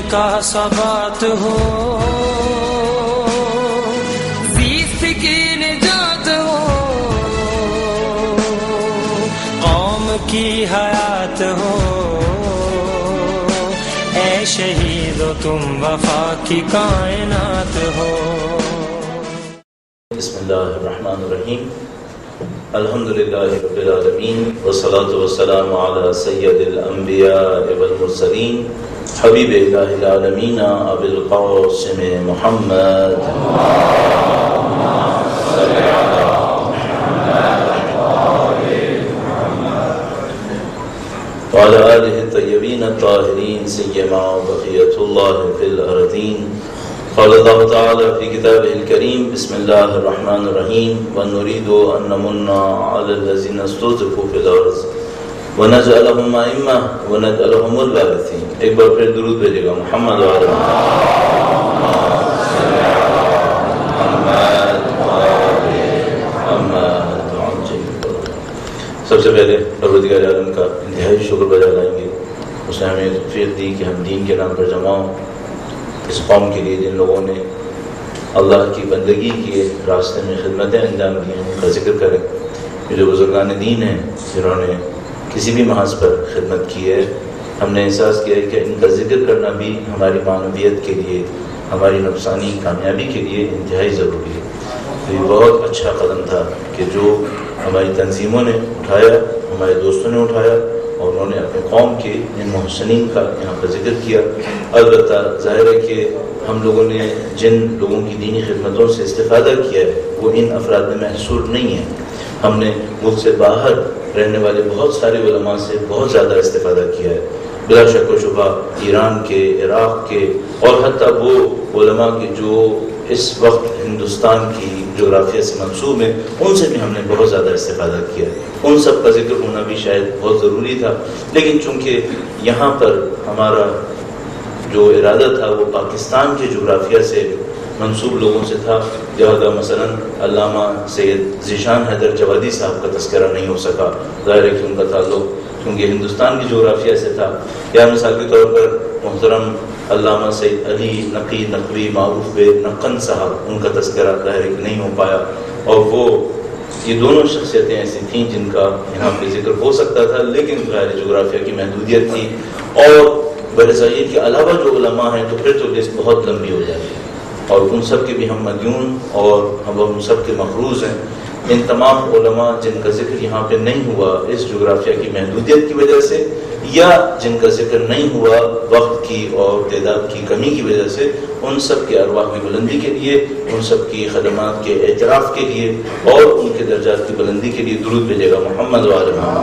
کا ثبات ہو، زیست کی نجات ہو، قوم کی حیات ہو، اے شہید و تم وفا کی کائنات ہو۔ بسم اللہ الرحمن الرحیم، الحمدللہ رب العالمین، والصلاة والسلام علی سید الانبیاء والمرسلین، حبیب الہ العالمین ابی القاسم محمد وعلى آلہ الطیبین الطاہرین سیما بقیۃ اللہ فی الارضین۔ قال اللہ تعالی فی کتابہ الکریم، بسم اللہ الرحمن الرحیم، ونريد ان نمن علی الذین استضعفوا فی الارض ونجعلهم ائمہ ونجعلهم الوارثین۔ ایک بار پھر درود بھیجے گا محمد وعلی سب سے پہلے پروردگار عالم کا انتہائی شکر بجا لائیں گے، اس نے ہمیں توفیق دی کہ ہم دین کے نام پر جمع ہوں، اس قوم کے لیے جن لوگوں نے اللہ کی بندگی کے راستے میں خدمتیں انجام دی ہیں ان کا ذکر کریں۔ یہ جو بزرگان دین ہیں جنہوں نے کسی بھی محاذ پر خدمت کی ہے، ہم نے احساس کیا ہے کہ ان کا ذکر کرنا بھی ہماری معنویت کے لیے، ہماری نفسانی کامیابی کے لیے انتہائی ضروری ہے۔ تو یہ بہت اچھا قدم تھا کہ جو ہماری تنظیموں نے اٹھایا، ہمارے دوستوں نے اٹھایا، اور انہوں نے اپنے قوم کے ان محسنین کا یہاں پر ذکر کیا۔ البتہ ظاہر ہے کہ ہم لوگوں نے جن لوگوں کی دینی خدمتوں سے استفادہ کیا ہے وہ ان افراد میں محصور نہیں ہیں۔ ہم نے ملک سے باہر رہنے والے بہت سارے علماء سے بہت زیادہ استفادہ کیا ہے، بلا شک و شبہ ایران کے، عراق کے، اور حتیٰ وہ علماء کے جو اس وقت ہندوستان کی جغرافیہ سے منسوب ہیں، ان سے بھی ہم نے بہت زیادہ استفادہ کیا ہے۔ ان سب کا ذکر ہونا بھی شاید بہت ضروری تھا، لیکن چونکہ یہاں پر ہمارا جو ارادہ تھا وہ پاکستان کے جغرافیہ سے منسوب لوگوں سے تھا، لہذا مثلا علامہ سید ذیشان حیدر جوادی صاحب کا تذکرہ نہیں ہو سکا۔ ظاہر ہے کہ ان کا تعلق کیونکہ ہندوستان کی جغرافیہ سے تھا، یا مثال کے طور پر محترم علامہ سید علی نقی نقوی معروف بے نقن صاحب، ان کا تذکرہ ظاہر ہے کہ نہیں ہو پایا، اور وہ یہ دونوں شخصیتیں ایسی تھیں جن کا یہاں پہ ذکر ہو سکتا تھا، لیکن ظاہر جغرافیہ کی محدودیت تھی، اور برصغیر کے علاوہ جو علماء ہیں تو پھر تو لسٹ بہت لمبی ہو جاتی ہے، اور ان سب کے بھی ہم مدیون اور ہم ان سب کے مقروض ہیں۔ ان تمام علماء جن کا ذکر یہاں پہ نہیں ہوا اس جغرافیہ کی محدودیت کی وجہ سے، یا جن کا ذکر نہیں ہوا وقت کی اور تعداد کی کمی کی وجہ سے، ان سب کے ارواح کی بلندی کے لیے، ان سب کی خدمات کے اعتراف کے لیے اور ان کے درجات کی بلندی کے لیے درود بھیجے گا محمد وعلی محمد۔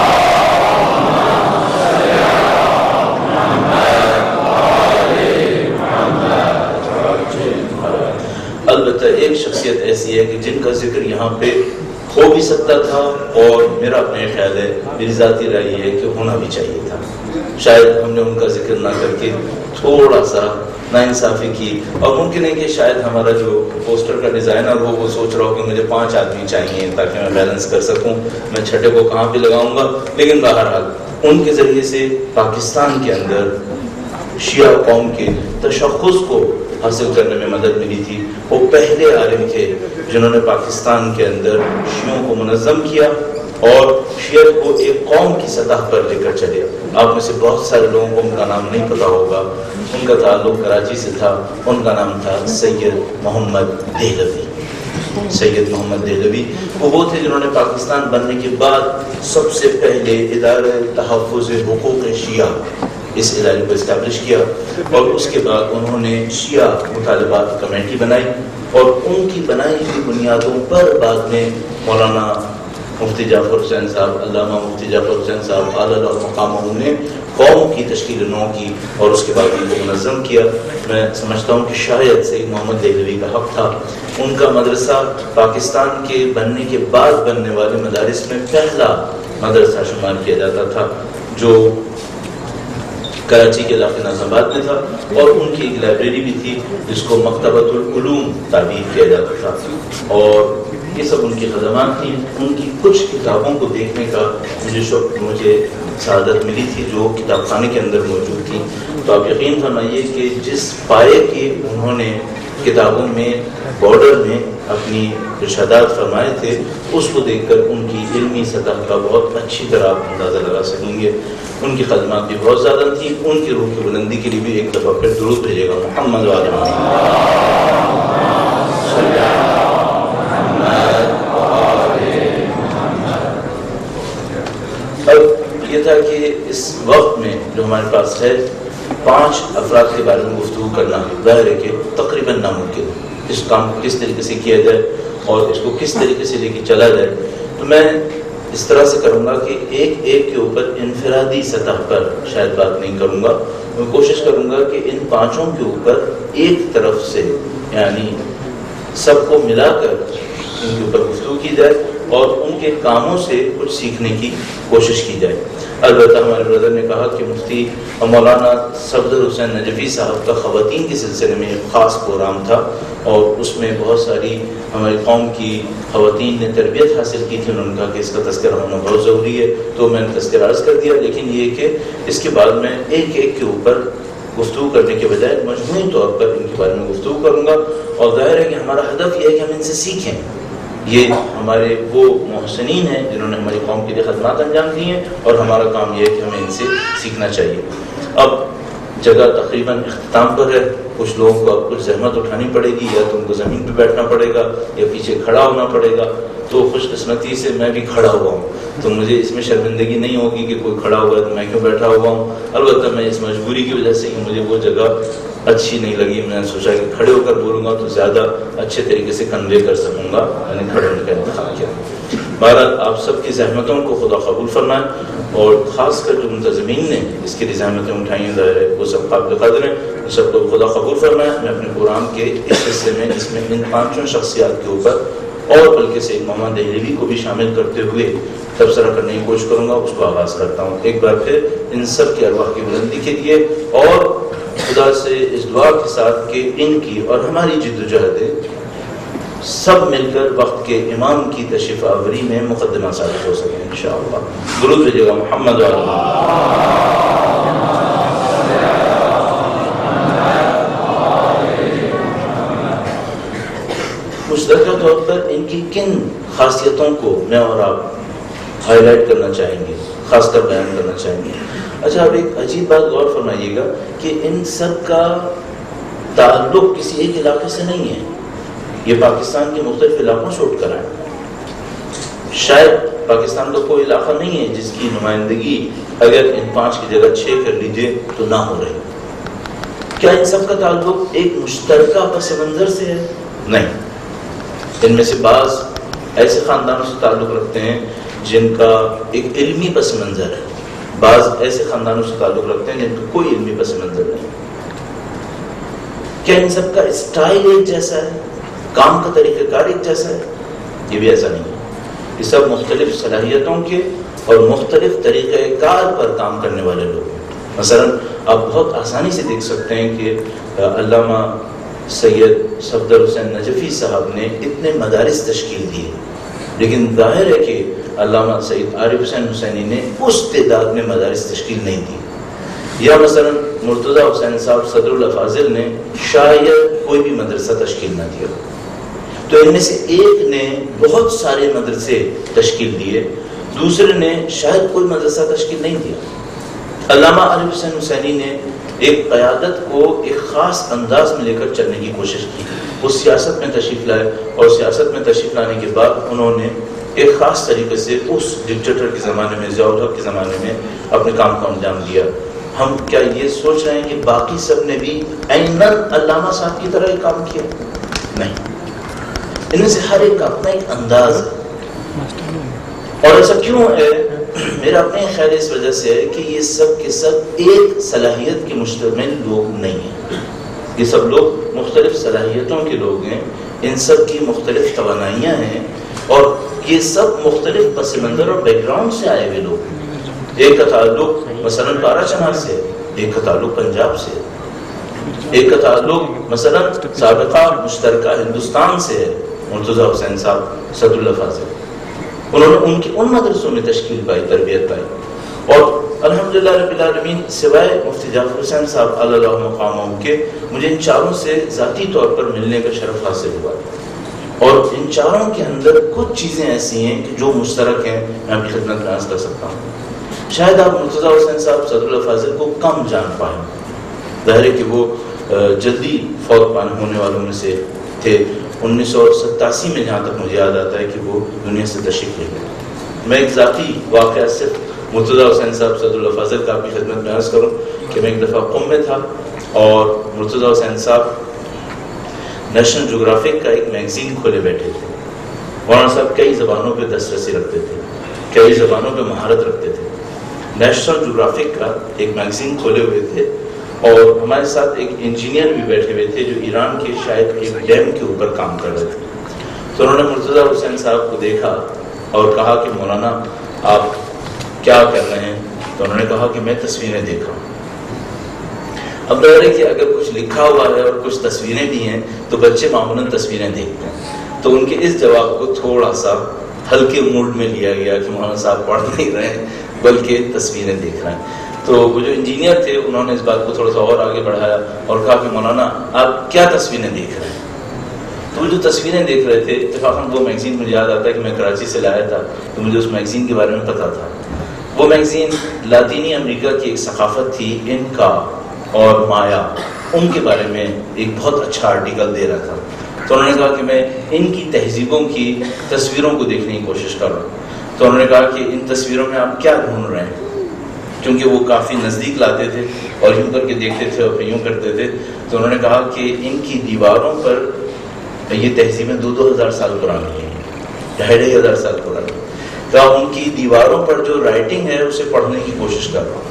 البتہ ایک شخصیت ایسی ہے کہ جن کا ذکر یہاں پہ ہو بھی سکتا تھا، اور میرا اپنے خیال ہے، میری ذاتی رائے ہے کہ ہونا بھی چاہیے تھا۔ شاید ہم نے ان کا ذکر نہ کر کے تھوڑا سا ناانصافی کی، اور ممکن ہے کہ شاید ہمارا جو پوسٹر کا ڈیزائنر ہو وہ سوچ رہا ہو کہ مجھے 5 آدمی چاہیے تاکہ میں بیلنس کر سکوں، میں چھٹے کو کہاں پہ لگاؤں گا۔ لیکن بہرحال ان کے ذریعے سے پاکستان کے اندر شیعہ قوم کے تشخص کو حاصل کرنے میں مدد ملی تھی۔ وہ پہلے عالم تھے جنہوں نے پاکستان کے اندر شیعوں کو منظم کیا اور شیعہ کو ایک قوم کی سطح پر لے کر چلے۔ آپ میں سے بہت سارے لوگوں کو ان کا نام نہیں پتا ہوگا، ان کا تعلق کراچی سے تھا، ان کا نام تھا سید محمد دہلوی۔ سید محمد دہلوی وہ تھے جنہوں نے پاکستان بننے کے بعد سب سے پہلے ادارہ تحفظ حقوق شیعہ اس ادارے کو اسٹیبلش کیا، اور اس کے بعد انہوں نے شیعہ مطالبات کمیٹی بنائی، اور ان کی بنائی ہوئی بنیادوں پر بعد میں مولانا مفتی جعفر حسین صاحب، علامہ مفتی جعفر حسین صاحب عالی المقام نے قوم کی تشکیل نو کی، اور اس کے بعد ان کو منظم کیا۔ میں سمجھتا ہوں کہ شاید سید محمد دہلوی کا حق تھا، ان کا مدرسہ پاکستان کے بننے کے بعد بننے والے مدارس میں پہلا مدرسہ شمار کیا جاتا تھا، جو کراچی کے علاقے ناظم آباد میں تھا، اور ان کی ایک لائبریری بھی تھی جس کو مکتبۃ العلوم تعبیر کیا جاتا تھا، اور یہ سب ان کی خدمات تھیں. ان کی کچھ کتابوں کو دیکھنے کا مجھے سعادت ملی تھی جو کتاب خانے کے اندر موجود تھی. تو آپ یقین فرمائیے کہ جس پائے کے انہوں نے کتابوں میں بارڈر میں اپنی ارشادات فرمائے تھے اس کو دیکھ کر ان کی علمی سطح کا بہت اچھی طرح آپ اندازہ لگا سکیں گے. ان کی خدمات بھی بہت زیادہ تھیں. ان کی روح کی بلندی کے لیے بھی ایک دفعہ پھر درود بھیجے گا محمد اب یہ تھا کہ اس وقت میں جو ہمارے پاس ہے 5 افراد کے بارے میں گفتگو کرنا ظاہر ہے کہ تقریباً ناممکن. اس کام کو کس طریقے سے کیا جائے اور اس کو کس طریقے سے لے کے چلا جائے. تو میں اس طرح سے کروں گا کہ ایک کے اوپر انفرادی سطح پر شاید بات نہیں کروں گا. میں کوشش کروں گا کہ ان 5 کے اوپر ایک طرف سے یعنی سب کو ملا کر ان کے اوپر گفتگو کی جائے اور ان کے کاموں سے کچھ سیکھنے کی کوشش کی جائے. البتہ ہمارے بردر نے کہا کہ مفتی مولانا صفدر حسین نجفی صاحب کا خواتین کے سلسلے میں ایک خاص پروگرام تھا اور اس میں بہت ساری ہماری قوم کی خواتین نے تربیت حاصل کی تھی. انہوں نے کہا کہ اس کا تذکرہ ہونا بہت ضروری ہے تو میں نے تذکرہ عرض کر دیا. لیکن یہ کہ اس کے بعد میں ایک کے اوپر گفتگو کرنے کے بجائے مجموعی طور پر ان کے بارے میں گفتگو کروں گا. اور ظاہر ہے کہ ہمارا ہدف یہ ہے کہ ہم ان سے سیکھیں. یہ ہمارے وہ محسنین ہیں جنہوں نے ہماری قوم کے لیے خدمات انجام دی ہیں اور ہمارا کام یہ ہے کہ ہمیں ان سے سیکھنا چاہیے. اب جگہ تقریباً اختتام پر ہے. کچھ لوگوں کو اب کچھ زحمت اٹھانی پڑے گی یا تو ان کو زمین پہ بیٹھنا پڑے گا یا پیچھے کھڑا ہونا پڑے گا. تو خوش قسمتی سے میں بھی کھڑا ہوا ہوں تو مجھے اس میں شرمندگی نہیں ہوگی کہ کوئی کھڑا ہوا ہے تو میں کیوں بیٹھا ہوا ہوں. البتہ میں اس مجبوری کی وجہ سے کہ مجھے وہ جگہ اچھی نہیں لگی میں نے سوچا کہ کھڑے ہو کر بولوں گا تو زیادہ اچھے طریقے سے کنوے کر سکوں گا. میں نے کھڑے ہونے کا انتخاب کیا. بہرحال آپ سب کی زحمتوں کو خدا قبول فرمائے اور خاص کر جو منتظمین نے اس کے لیے زحمتیں اٹھائی ہیں ظاہر ہے وہ سب قابل قدر ہیں. ان سب کو خدا قبول فرمائے. میں اپنے پروگرام کے اس حصے میں اس میں ان 5 شخصیات کے اوپر اور بلکہ سید محمد دہلوی کو بھی شامل کرتے ہوئے تبصرہ کرنے کی کوشش کروں گا. اس کو آغاز کرتا ہوں ایک بار پھر ان سب کے ارواح کی بلندی کے لیے اور خدا سے اس دعا کے ساتھ کہ ان کی اور ہماری جدوجہد سب مل کر وقت کے امام کی تشریف آوری میں مقدمہ ثابت ہو سکے انشاءاللہ. درود بھیجیے گا محمد مشترکہ طور پر ان کی کن خاصیتوں کو میں اور آپ ہائی لائٹ کرنا چاہیں گے خاص کر بیان کرنا چاہیں گے. اچھا آپ ایک عجیب بات غور فرمائیے گا کہ ان سب کا تعلق کسی ایک علاقے سے نہیں ہے. یہ پاکستان کے مختلف علاقوں سے اٹھ کر آئے. شاید پاکستان کا کوئی علاقہ نہیں ہے جس کی نمائندگی اگر ان 5 کی جگہ 6 کر لیجئے تو نہ ہو رہی. کیا ان سب کا تعلق ایک مشترکہ پس منظر سے ہے؟ نہیں. ان میں سے بعض ایسے خاندانوں سے تعلق رکھتے ہیں جن کا ایک علمی پس منظر ہے. بعض ایسے خاندانوں سے تعلق رکھتے ہیں جن کا کوئی علمی پس منظر نہیں. کیا ان سب کا اسٹائل ایک جیسا ہے؟ کام کا طریقہ کار ایک جیسا ہے؟ یہ بھی ایسا نہیں ہے. یہ سب مختلف صلاحیتوں کے اور مختلف طریقہ کار پر کام کرنے والے لوگ ہیں. مثلا آپ بہت آسانی سے دیکھ سکتے ہیں کہ علامہ سید صفدر حسین نجفی صاحب نے اتنے مدارس تشکیل دیے لیکن ظاہر ہے کہ علامہ سید عارف حسین حسینی نے اس تعداد میں مدارس تشکیل نہیں دی. یا مثلا مرتضی حسین صاحب صدر الافاضل نے شاید کوئی بھی مدرسہ تشکیل نہ دیا. تو ان میں سے ایک نے بہت سارے مدرسے تشکیل دیے, دوسرے نے شاید کوئی مدرسہ تشکیل نہیں دیا. علامہ عارف حسین حسینی نے ایک قیادت کو ایک خاص انداز میں لے کر چلنے کی کوشش کی. وہ سیاست میں تشریف لائے اور سیاست میں تشریف لانے کے بعد انہوں نے ایک خاص طریقے سے اس ڈکٹیٹر کے زمانے میں, ضیاء الحق کے زمانے میں اپنے کام کو انجام دیا. ہم کیا یہ سوچ رہے ہیں کہ باقی سب نے بھی عیناً علامہ صاحب کی طرح کام کیا؟ نہیں. ان میں سے ہر ایک کا اپنا ایک انداز ہے. اور ایسا کیوں ہے؟ میرا اپنے خیال اس وجہ سے ہے کہ یہ سب کے سب ایک صلاحیت کے مشتمل لوگ نہیں ہیں. یہ سب لوگ مختلف صلاحیتوں کے لوگ ہیں, ان سب کی مختلف توانائیاں ہیں اور یہ سب مختلف پس منظر اور بیک گراؤنڈ سے آئے ہوئے لوگ ہیں. ایک کا تعلق مثلا پارا چنار سے, ایک کا تعلق پنجاب سے, ایک کا تعلق مثلا سابقہ مشترکہ ہندوستان سے ہے, مرتضیٰ حسین صاحب صدر اللہ فاضل، انہوں نے ان مدرسوں میں تشکیل پائی، تربیت پائی، اور الحمدللہ رب العالمین سوائے مفتی جعفر حسین صاحب اللہ مقامہ کے مجھے ان چاروں سے ذاتی طور پر ملنے کا شرف حاصل ہوا، اور ان چاروں کے اندر کچھ چیزیں ایسی ہیں کہ جو مشترک ہیں، میں آپ کی خدمت میں عرض کر سکتا ہوں۔ شاید آپ مرتضیٰ حسین صاحب صدر اللہ فاضل کو کم جان پائیں، ظاہر ہے کہ وہ جلدی فوت ہونے والوں میں سے تھے۔ 1987 میں جہاں تک مجھے یاد آتا ہے کہ وہ دنیا سے تشریف لے گئے۔ میں ایک ذاتی واقعہ صرف مرتضیٰ حسین صاحب صدر اللہ فاضل کا آپ کی خدمت میں عرض کروں کہ میں ایک دفعہ قم میں تھا، اور مرتضیٰ حسین صاحب نیشنل جغرافک کا ایک میگزین کھولے بیٹھے تھے۔ مولانا صاحب کئی زبانوں پہ دسترسی رکھتے تھے، کئی زبانوں پہ مہارت رکھتے تھے۔ نیشنل جغرافک کا ایک میگزین کھولے ہوئے تھے، اور ہمارے ساتھ ایک انجینئر بھی بیٹھے ہوئے تھے جو ایران کے شاید ایک ڈیم کے اوپر کام کر رہے تھے۔ تو انہوں نے مرتضیٰ حسین صاحب کو دیکھا اور کہا کہ مولانا آپ کیا کر رہے ہیں؟ تو انہوں نے کہا کہ میں تصویریں دیکھ رہا ہوں۔ اب ظاہر ہے کہ اگر کچھ لکھا ہوا ہے اور کچھ تصویریں بھی ہیں تو بچے معمولاً تصویریں دیکھتے ہیں، تو ان کے اس جواب کو تھوڑا سا ہلکے موڈ میں لیا گیا کہ مولانا صاحب پڑھ نہیں رہے ہیں بلکہ تصویریں دیکھ رہے ہیں۔ تو وہ جو انجینئر تھے انہوں نے اس بات کو تھوڑا سا اور آگے بڑھایا اور کہا کہ مولانا آپ کیا تصویریں دیکھ رہے ہیں؟ تو وہ جو تصویریں دیکھ رہے تھے، اتفاقاً وہ میگزین مجھے یاد آتا ہے کہ میں کراچی سے لایا تھا تو مجھے اس میگزین کے بارے میں پتا تھا۔ وہ میگزین لاطینی امریکہ کی ایک ثقافت تھی، انکا اور مایا، ان کے بارے میں ایک بہت اچھا آرٹیکل دے رہا تھا۔ تو انہوں نے کہا کہ میں ان کی تہذیبوں کی تصویروں کو دیکھنے کی کوشش کر رہا ہوں۔ تو انہوں نے کہا کہ ان تصویروں میں آپ کیا ڈھونڈ رہے ہیں؟ کیونکہ وہ کافی نزدیک لاتے تھے اور یوں کر کے دیکھتے تھے اور پھر یوں کرتے تھے۔ تو انہوں نے کہا کہ ان کی دیواروں پر یہ تہذیبیں 2,000 سال پرانی ہیں، 2,500 سال پرانی۔ کہا ان کی دیواروں پر جو رائٹنگ ہے اسے پڑھنے کی کوشش کر رہا ہوں۔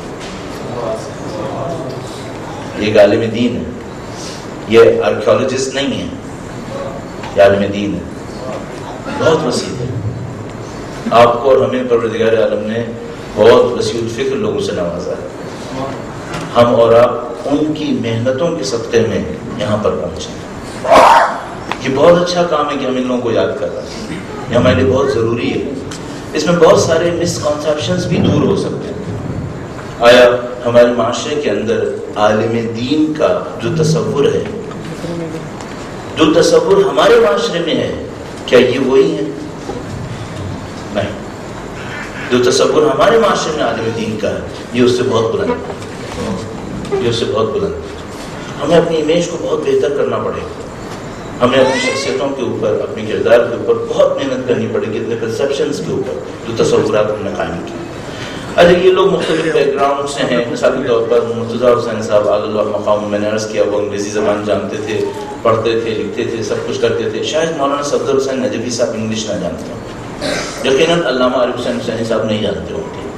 یہ ایک عالم دین ہے، یہ آرکیولوجسٹ نہیں ہے، یہ عالم دین ہے، بہت وسیع ہے۔ آپ کو اور ہمیں پروردگار عالم نے بہت وسیع الفکر لوگوں سے نوازا ہے۔ ہم اور آپ ان کی محنتوں کے صدقے میں یہاں پر پہنچے۔ یہ بہت اچھا کام ہے کہ ہم ان لوگوں کو یاد کر رہے ہیں، یہ ہمارے لیے بہت ضروری ہے۔ اس میں بہت سارے مسکنسیپشنز بھی دور ہو سکتے ہیں۔ آیا ہمارے معاشرے کے اندر عالم دین کا جو تصور ہے، جو تصور ہمارے معاشرے میں ہے، کیا یہ وہی ہے؟ نہیں، جو تصور ہمارے معاشرے میں عالم دین کا ہے یہ اس سے بہت بلند ہے، یہ اس سے بہت بلند ہے۔ ہمیں اپنی امیج کو بہت بہتر کرنا پڑے گا، ہمیں اپنی شخصیتوں کے اوپر، اپنے کردار کے اوپر بہت محنت کرنی پڑے گی، اپنے کنسیپشنز کے اوپر جو تصورات ہم نے قائم کی۔ اچھا، یہ لوگ مختلف بیک گراؤنڈ سے ہیں۔ مثالی طور پر مرتضیٰ حسین صاحب اللہ مقام، میں نے عرض کیا وہ انگریزی زبان جانتے تھے، پڑھتے تھے، لکھتے تھے، سب کچھ کرتے تھے۔ شاید مولانا صفدر حسین نجفی صاحب انگلش نہ جانتے ہوں، یقیناً علامہ عارف حسین حسینی صاحب نہیں جانتے ہوں گے۔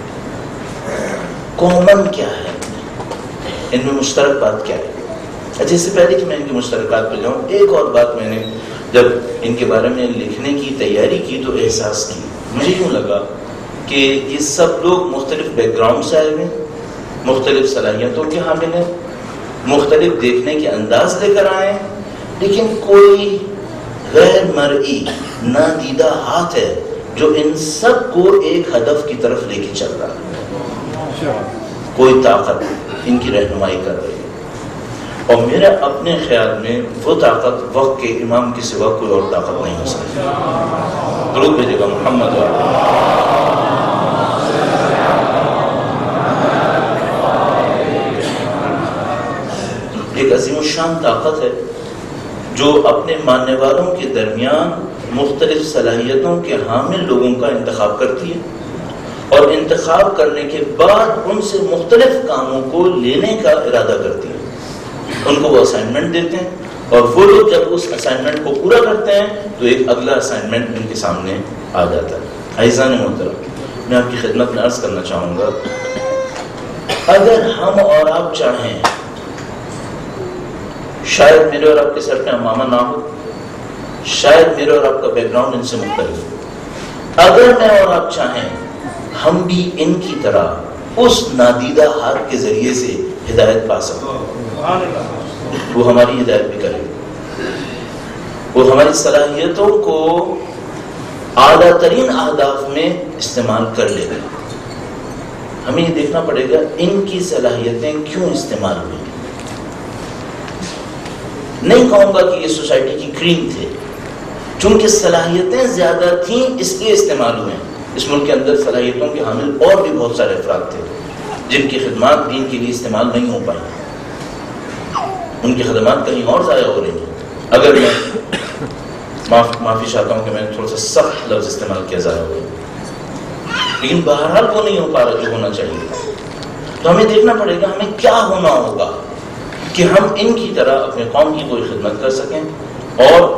کامن کیا ہے ان میں، مشترک بات کیا ہے؟ اچھا، اس سے پہلے کہ میں ان کی مشترکات پہ جاؤں، ایک اور بات میں نے جب ان کے بارے میں لکھنے کی تیاری کی تو احساس کی، مجھے یوں لگا کہ یہ سب لوگ مختلف بیک گراؤنڈ سے آئے ہوئے، مختلف صلاحیتوں کے حامل ہیں، مختلف دیکھنے کے انداز لے کر آئے ہیں، لیکن کوئی غیر مرئی نادیدہ ہاتھ ہے جو ان سب کو ایک ہدف کی طرف لے کے چل رہا ہے۔ کوئی طاقت ان کی رہنمائی کر رہی ہے، اور میرے اپنے خیال میں وہ طاقت وقت کے امام کے سوا کوئی اور طاقت نہیں ہو سکتی۔ درود بھیجے گا محمد ایک عظیم الشان طاقت ہے جو اپنے ماننے والوں کے درمیان مختلف صلاحیتوں کے حامل لوگوں کا انتخاب کرتی ہے، اور انتخاب کرنے کے بعد ان سے مختلف کاموں کو لینے کا ارادہ کرتی ہے۔ ان کو وہ اسائنمنٹ دیتے ہیں، اور وہ لوگ جب اس اسائنمنٹ کو پورا کرتے ہیں تو ایک اگلا اسائنمنٹ ان کے سامنے آ جاتا ہے۔ عزیزان محترم، میں آپ کی خدمت میں عرض کرنا چاہوں گا، اگر ہم اور آپ چاہیں، شاید میرے اور آپ کے سر پہ امامہ نہ ہو، شاید میرے اور آپ کا بیک گراؤنڈ ان سے مختلف، اگر میں اور آپ چاہیں ہم بھی ان کی طرح اس نادیدہ ہاتھ کے ذریعے سے ہدایت پا سکتے، وہ ہماری ہدایت بھی کرے، وہ ہماری ہماری صلاحیتوں کو اعلیٰ ترین اہداف میں استعمال کر لے گا. ہمیں یہ دیکھنا پڑے گا ان کی صلاحیتیں کیوں استعمال ہوئی. نہیں کہوں گا کہ یہ سوسائٹی کی کریم تھے، چونکہ صلاحیتیں زیادہ تھیں اس لیے استعمال ہوئے. اس ملک کے اندر صلاحیتوں کے حامل اور بھی بہت سارے افراد تھے جن کی خدمات دین کے لیے استعمال نہیں ہو پائی. ان کی خدمات کہیں اور ضائع ہو رہی ہیں. اگر میں معافی چاہتا ہوں کہ میں نے تھوڑا سا سخت لفظ استعمال کیا ضائع ہو گیا، لیکن بہرحال وہ نہیں ہو پا رہا جو ہونا چاہیے. تو ہمیں دیکھنا پڑے گا ہمیں کیا ہونا ہوگا کہ ہم ان کی طرح اپنے قوم کی کوئی خدمت کر سکیں اور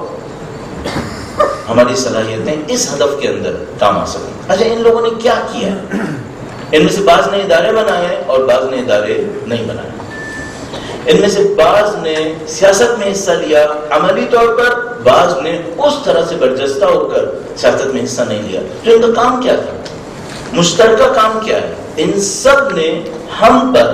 ہماری صلاحیتیں اس ہدف کے اندر کام آ سکیں. اچھا، ان لوگوں نے کیا کیا؟ ان میں سے بعض نے ادارے بنائے اور بعض نے ادارے نہیں بنائے. ان میں سے بعض نے سیاست میں حصہ لیا عملی طور پر، بعض نے اس طرح سے برجستہ ہو کر سیاست میں حصہ نہیں لیا. تو ان کا کام کیا تھا؟ مشترکہ کام کیا ہے؟ ان سب نے ہم پر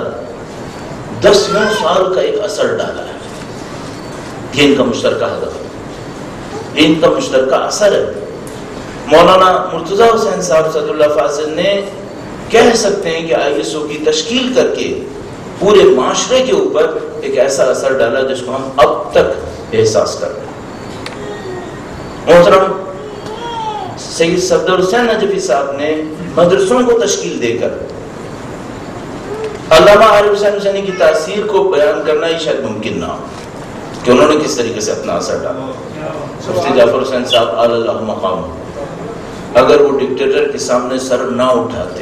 10 سال کا ایک اثر ڈالا ہے. یہ ان کا مشترکہ ہدف ہے، یہ ان کا مشترکہ اثر ہے. مولانا مرتضیٰ حسین صاحب صدر اللہ فاضل نے کہہ سکتے ہیں کہ ISO کی تشکیل کر کے پورے معاشرے کے اوپر ایک ایسا اثر ڈالا جس کو ہم اب تک احساس کر رہے ہیں. محترم سید صفدر حسین نجفی صاحب نے مدرسوں کو تشکیل دے کر علامہ عارف حسین حسینی کی تاثیر کو بیان کرنا ہی شاید ممکن نہ ہو کہ انہوں نے کس طریقے سے اپنا اثر ڈالا. مفتی جعفر حسین صاحب علی اللہ مقام، اگر وہ ڈکٹیٹر کے سامنے سر نہ اٹھاتے،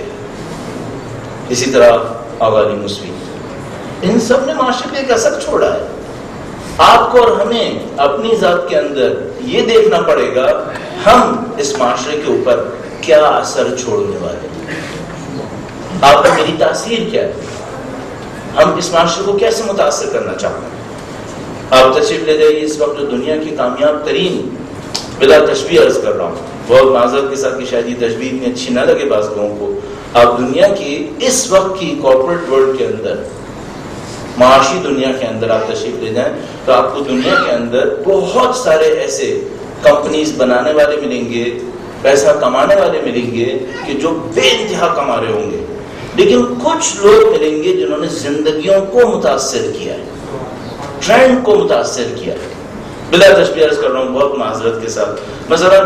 اسی طرح آغا علی موسوی، ان سب نے معاشرے پہ ایک اثر چھوڑا ہے. آپ کو اور ہمیں اپنی ذات کے اندر یہ دیکھنا پڑے گا ہم اس معاشرے کے اوپر کیا اثر چھوڑنے والے ہیں. آپ کا میری تاثیر کیا ہے؟ ہم اس معاشرے کو کیسے متاثر کرنا چاہتے ہیں؟ آپ تشریف لے جائیے. اس وقت جو دنیا کی کامیاب ترین، بلا تشبیہ عرض کر رہا ہوں، بہت معذرت کے ساتھ کہ شاید یہ تشبیہ اتنی اچھی نہ لگے بعض لوگوں کو، آپ دنیا کی اس وقت کی کارپوریٹ ورلڈ کے اندر، معاشی دنیا کے اندر آپ تشریف لے جائیں تو آپ کو دنیا کے اندر بہت سارے ایسے کمپنیز بنانے والے ملیں گے، پیسہ کمانے والے ملیں گے کہ جو بے انتہا کما رہے ہوں گے، لیکن کچھ لوگ ملیں گے جنہوں نے زندگیوں کو متاثر کیا ہے، ٹرینڈ کو متاثر کیا ہے. بلا تشبیہ عرض کر رہا ہوں بہت معذرت کے ساتھ. مثلا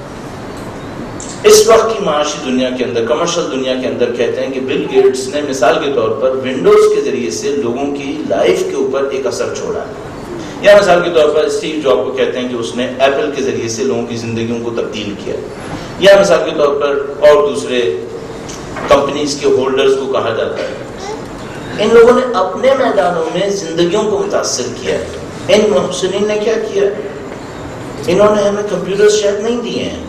اس وقت کی معاشی دنیا کے اندر، کمرشل دنیا کے اندر کہتے ہیں کہ بل گیٹس نے مثال کے طور پر ونڈوز کے ذریعے سے لوگوں کی لائف کے اوپر ایک اثر چھوڑا ہے. یا مثال کے طور پر اسٹیو جاب کو کہتے ہیں کہ اس نے ایپل کے ذریعے سے لوگوں کی زندگیوں کو تبدیل کیا. یا مثال کے طور پر اور دوسرے کمپنیز کے ہولڈرز کو کہا جاتا ہے. ان لوگوں نے اپنے میدانوں میں زندگیوں کو متاثر کیا ہے. ان محسنین نے کیا کیا؟ انہوں نے ہمیں کمپیوٹر شاید نہیں دیے ہیں،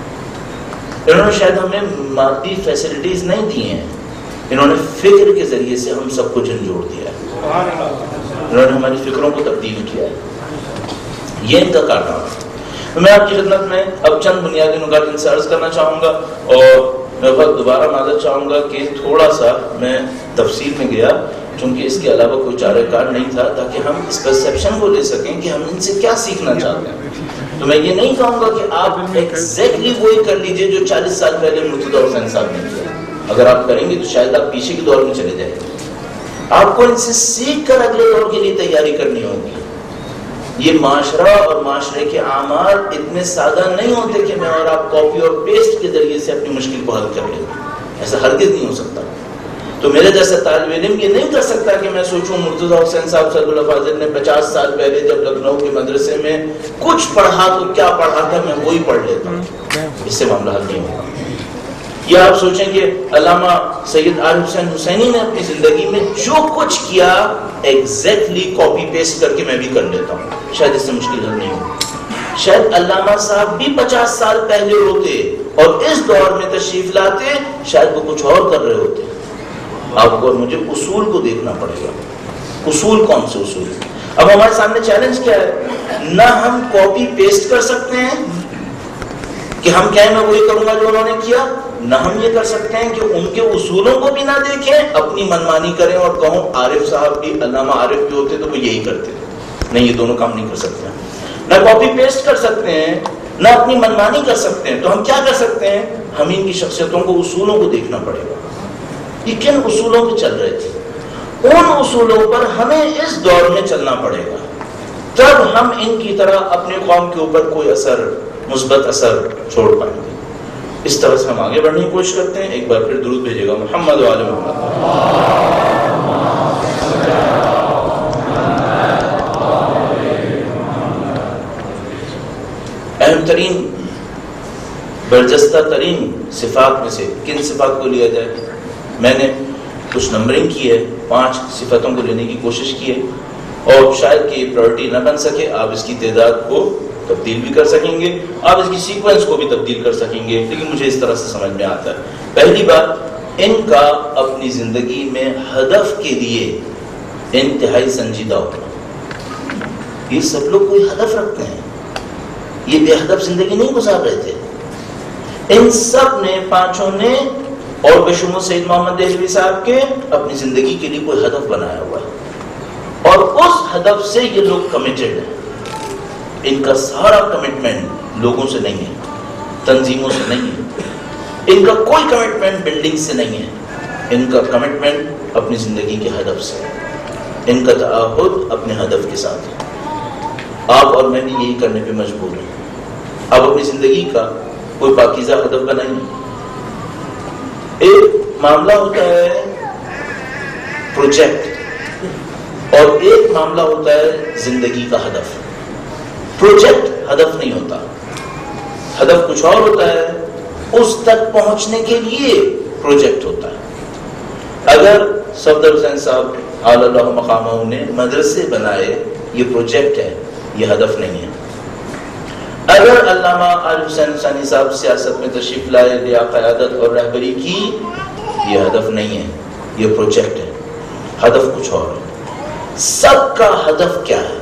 انہوں نے شاید ہمیں مادی فیسلٹیز نہیں دی ہیں، انہوں نے فکر کے ذریعے سے ہم سب کو جھنجھوڑ دیا ہے. انہوں نے ہماری فکروں کو تبدیل کیا ہے. یہ ان کا کارنامہ ہے. میں آپ کی خدمت میں اب چند بنیادی نکات ان سے عرض کرنا چاہوں گا اور میں بہت دوبارہ معذرت چاہوں گا کہ تھوڑا سا میں تفصیل میں گیا چونکہ اس کے علاوہ کوئی چارہ کار نہیں تھا، تاکہ ہم اس پرسیپشن کو لے سکیں کہ ہم ان سے کیا سیکھنا چاہتے ہیں. تو میں یہ نہیں کہوں گا کہ آپ ایگزیکٹلی وہی کر لیجئے جو 40 سال پہلے مرتضیٰ حسین صاحب نے کیا. اگر آپ کریں گے تو شاید آپ پیچھے کے دور میں چلے جائیں گے. آپ کو ان سے سیکھ کر اگلے دور کے لیے تیاری کرنی ہوگی. یہ معاشرہ اور معاشرے کے اعمال اتنے سادہ نہیں ہوتے کہ میں اور آپ کاپی اور پیسٹ کے ذریعے سے اپنی مشکل کو حل کر لیں. ایسا ہرگز نہیں ہو سکتا. تو میرے جیسا طالب علم یہ نہیں کر سکتا کہ میں سوچوں مرتضیٰ حسین صاحب صدر اللہ فاضل نے 50 سال پہلے جب لکھنؤ کے مدرسے میں کچھ پڑھا تو کیا پڑھا تھا میں وہی پڑھ لیتا ہوں. اس سے معاملہ حل نہیں ہوگا. یا آپ سوچیں کہ علامہ سید عارف حسین حسینی نے اپنی زندگی میں جو کچھ کیا ایگزیکٹلی کاپی پیسٹ کر کے میں بھی کر لیتا ہوں. شاید اس سے مشکل حل نہیں ہوگی. شاید علامہ صاحب بھی 50 سال پہلے ہوتے اور اس دور میں تشریف لاتے، شاید وہ کچھ اور کر رہے ہوتے. آپ کو اور مجھے اصول کو دیکھنا پڑے گا. اصول کون سے اصول؟ اب ہمارے سامنے چیلنج کیا ہے؟ نہ ہم کاپی پیسٹ کر سکتے ہیں کہ ہم کہیں میں وہی کروں گا جو انہوں نے کیا، نہ ہم یہ کر سکتے ہیں کہ ان کے اصولوں کو بھی نہ دیکھیں، اپنی منمانی کریں اور کہوں عارف صاحب بھی علامہ عارف بھی ہوتے تو وہ یہی کرتے. نہیں، یہ دونوں کام نہیں کر سکتے. نہ کاپی پیسٹ کر سکتے ہیں، نہ اپنی منمانی کر سکتے ہیں. تو ہم کیا کر سکتے ہیں؟ ہم ان کی شخصیتوں کو، اصولوں کو دیکھنا پڑے گا. یہ کن اصولوں پہ چل رہے تھے؟ ان اصولوں پر ہمیں اس دور میں چلنا پڑے گا، تب ہم ان کی طرح اپنی قوم کے اوپر کوئی اثر، مثبت اثر چھوڑ پائیں گے. اس طرح سے ہم آگے بڑھنے کی کوشش کرتے ہیں. ایک بار پھر درود بھیجیے گا محمد و آل محمد. اہم ترین، برجستہ ترین صفات میں سے کن صفات کو لیا جائے؟ میں نے کچھ نمبرنگ کی ہے، 5 صفتوں کو لینے کی کوشش کی ہے، اور شاید کہ پرائرٹی نہ بن سکے. آپ اس کی تعداد کو تبدیل بھی کر سکیں گے، آپ اس کی سیکوینس کو بھی تبدیل کر سکیں گے، لیکن مجھے اس طرح سے سمجھ میں آتا ہے. پہلی بات، ان کا اپنی زندگی میں ہدف کے لیے انتہائی سنجیدہ ہونا. یہ سب لوگ کوئی ہدف رکھتے ہیں، یہ بے ہدف زندگی نہیں گزار رہے تھے. ان سب نے، 5 نے، اور بشمول سید محمد دہلوی صاحب کے، اپنی زندگی کے لیے کوئی ہدف بنایا ہوا ہے، اور اس ہدف سے یہ لوگ کمیٹڈ ہیں. ان کا سارا کمٹمنٹ لوگوں سے نہیں ہے، تنظیموں سے نہیں ہے، ان کا کوئی کمٹمنٹ بلڈنگ سے نہیں ہے. ان کا کمٹمنٹ اپنی زندگی کے ہدف سے، ان کا تعہد اپنے ہدف کے ساتھ ہے. آپ اور میں بھی یہی کرنے پہ مجبور ہیں. آپ اپنی زندگی کا کوئی پاکیزہ ہدف بنائیں. ایک معاملہ ہوتا ہے پروجیکٹ، اور ایک معاملہ ہوتا ہے زندگی کا ہدف. پروجیکٹ ہدف نہیں ہوتا، ہدف کچھ اور ہوتا ہے، اس تک پہنچنے کے لیے پروجیکٹ ہوتا ہے. اگر صفدر حسین صاحب اعلی اللہ مقامہ نے مدرسے بنائے، یہ پروجیکٹ ہے، یہ ہدف نہیں ہے. اگر علامہ عارف حسین ثانی صاحب سیاست میں تشریف لائے، لیا قیادت اور رہبری کی، یہ ہدف نہیں ہے، یہ پروجیکٹ ہے. ہدف کچھ اور ہے. سب کا ہدف کیا ہے؟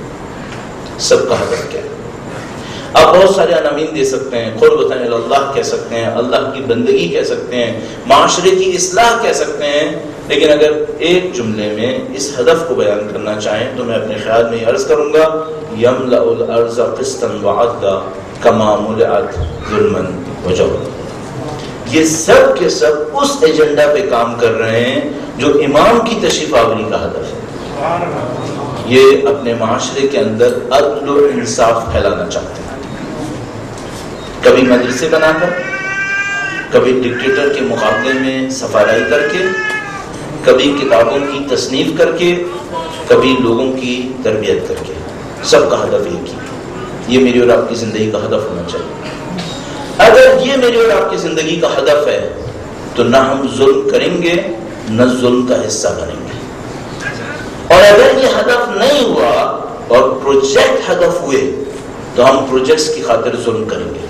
سب کا ہدف کیا ہے؟ آپ بہت سارے عناوین دے سکتے ہیں، قربۃ اللہ کہہ سکتے ہیں، اللہ کی بندگی کہہ سکتے ہیں، معاشرے کی اصلاح کہہ سکتے ہیں، لیکن اگر ایک جملے میں اس ہدف کو بیان کرنا چاہیں تو میں اپنے خیال میں یہ عرض کروں گا، یملأ الارض قسطا وعدلا کما ملئت ظلما وجورا. یہ سب کے سب اس ایجنڈا پہ کام کر رہے ہیں جو امام کی تشریف آوری کا ہدف ہے. یہ اپنے معاشرے کے اندر عدل و انصاف پھیلانا چاہتے ہیں. کبھی مدرسے بنا کر، کبھی ڈکٹیٹر کے مقابلے میں سفارائی کر کے، کبھی کتابوں کی تصنیف کر کے، کبھی لوگوں کی تربیت کر کے. سب کا ہدف ایک ہی. یہ میری اور آپ کی زندگی کا ہدف ہونا چاہیے. اگر یہ میری اور آپ کی زندگی کا ہدف ہے تو نہ ہم ظلم کریں گے، نہ ظلم کا حصہ بنیں گے. اور اگر یہ ہدف نہیں ہوا اور پروجیکٹ ہدف ہوئے تو ہم پروجیکٹس کی خاطر ظلم کریں گے،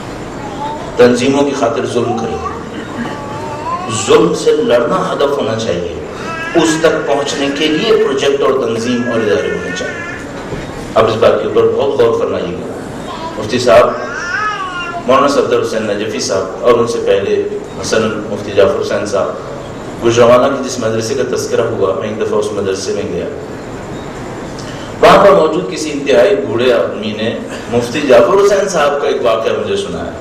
تنظیموں کی خاطر ظلم کریں گے. ظلم سے لڑنا ہدف ہونا چاہیے، اس تک پہنچنے کے لیے پروجیکٹ اور تنظیم اور ادارے ہونے چاہیے. اب اس بات کے اوپر بہت غور فرمائیے گا. مفتی صاحب مولانا صفدر حسین نجفی صاحب، اور ان سے پہلے مثلا مفتی جعفر حسین صاحب، گجرانوالہ کی جس مدرسے کا تذکرہ ہوا، میں ایک دفعہ اس مدرسے میں گیا. وہاں پر موجود کسی انتہائی بوڑھے آدمی نے مفتی جعفر حسین صاحب کا ایک واقعہ مجھے سنایا.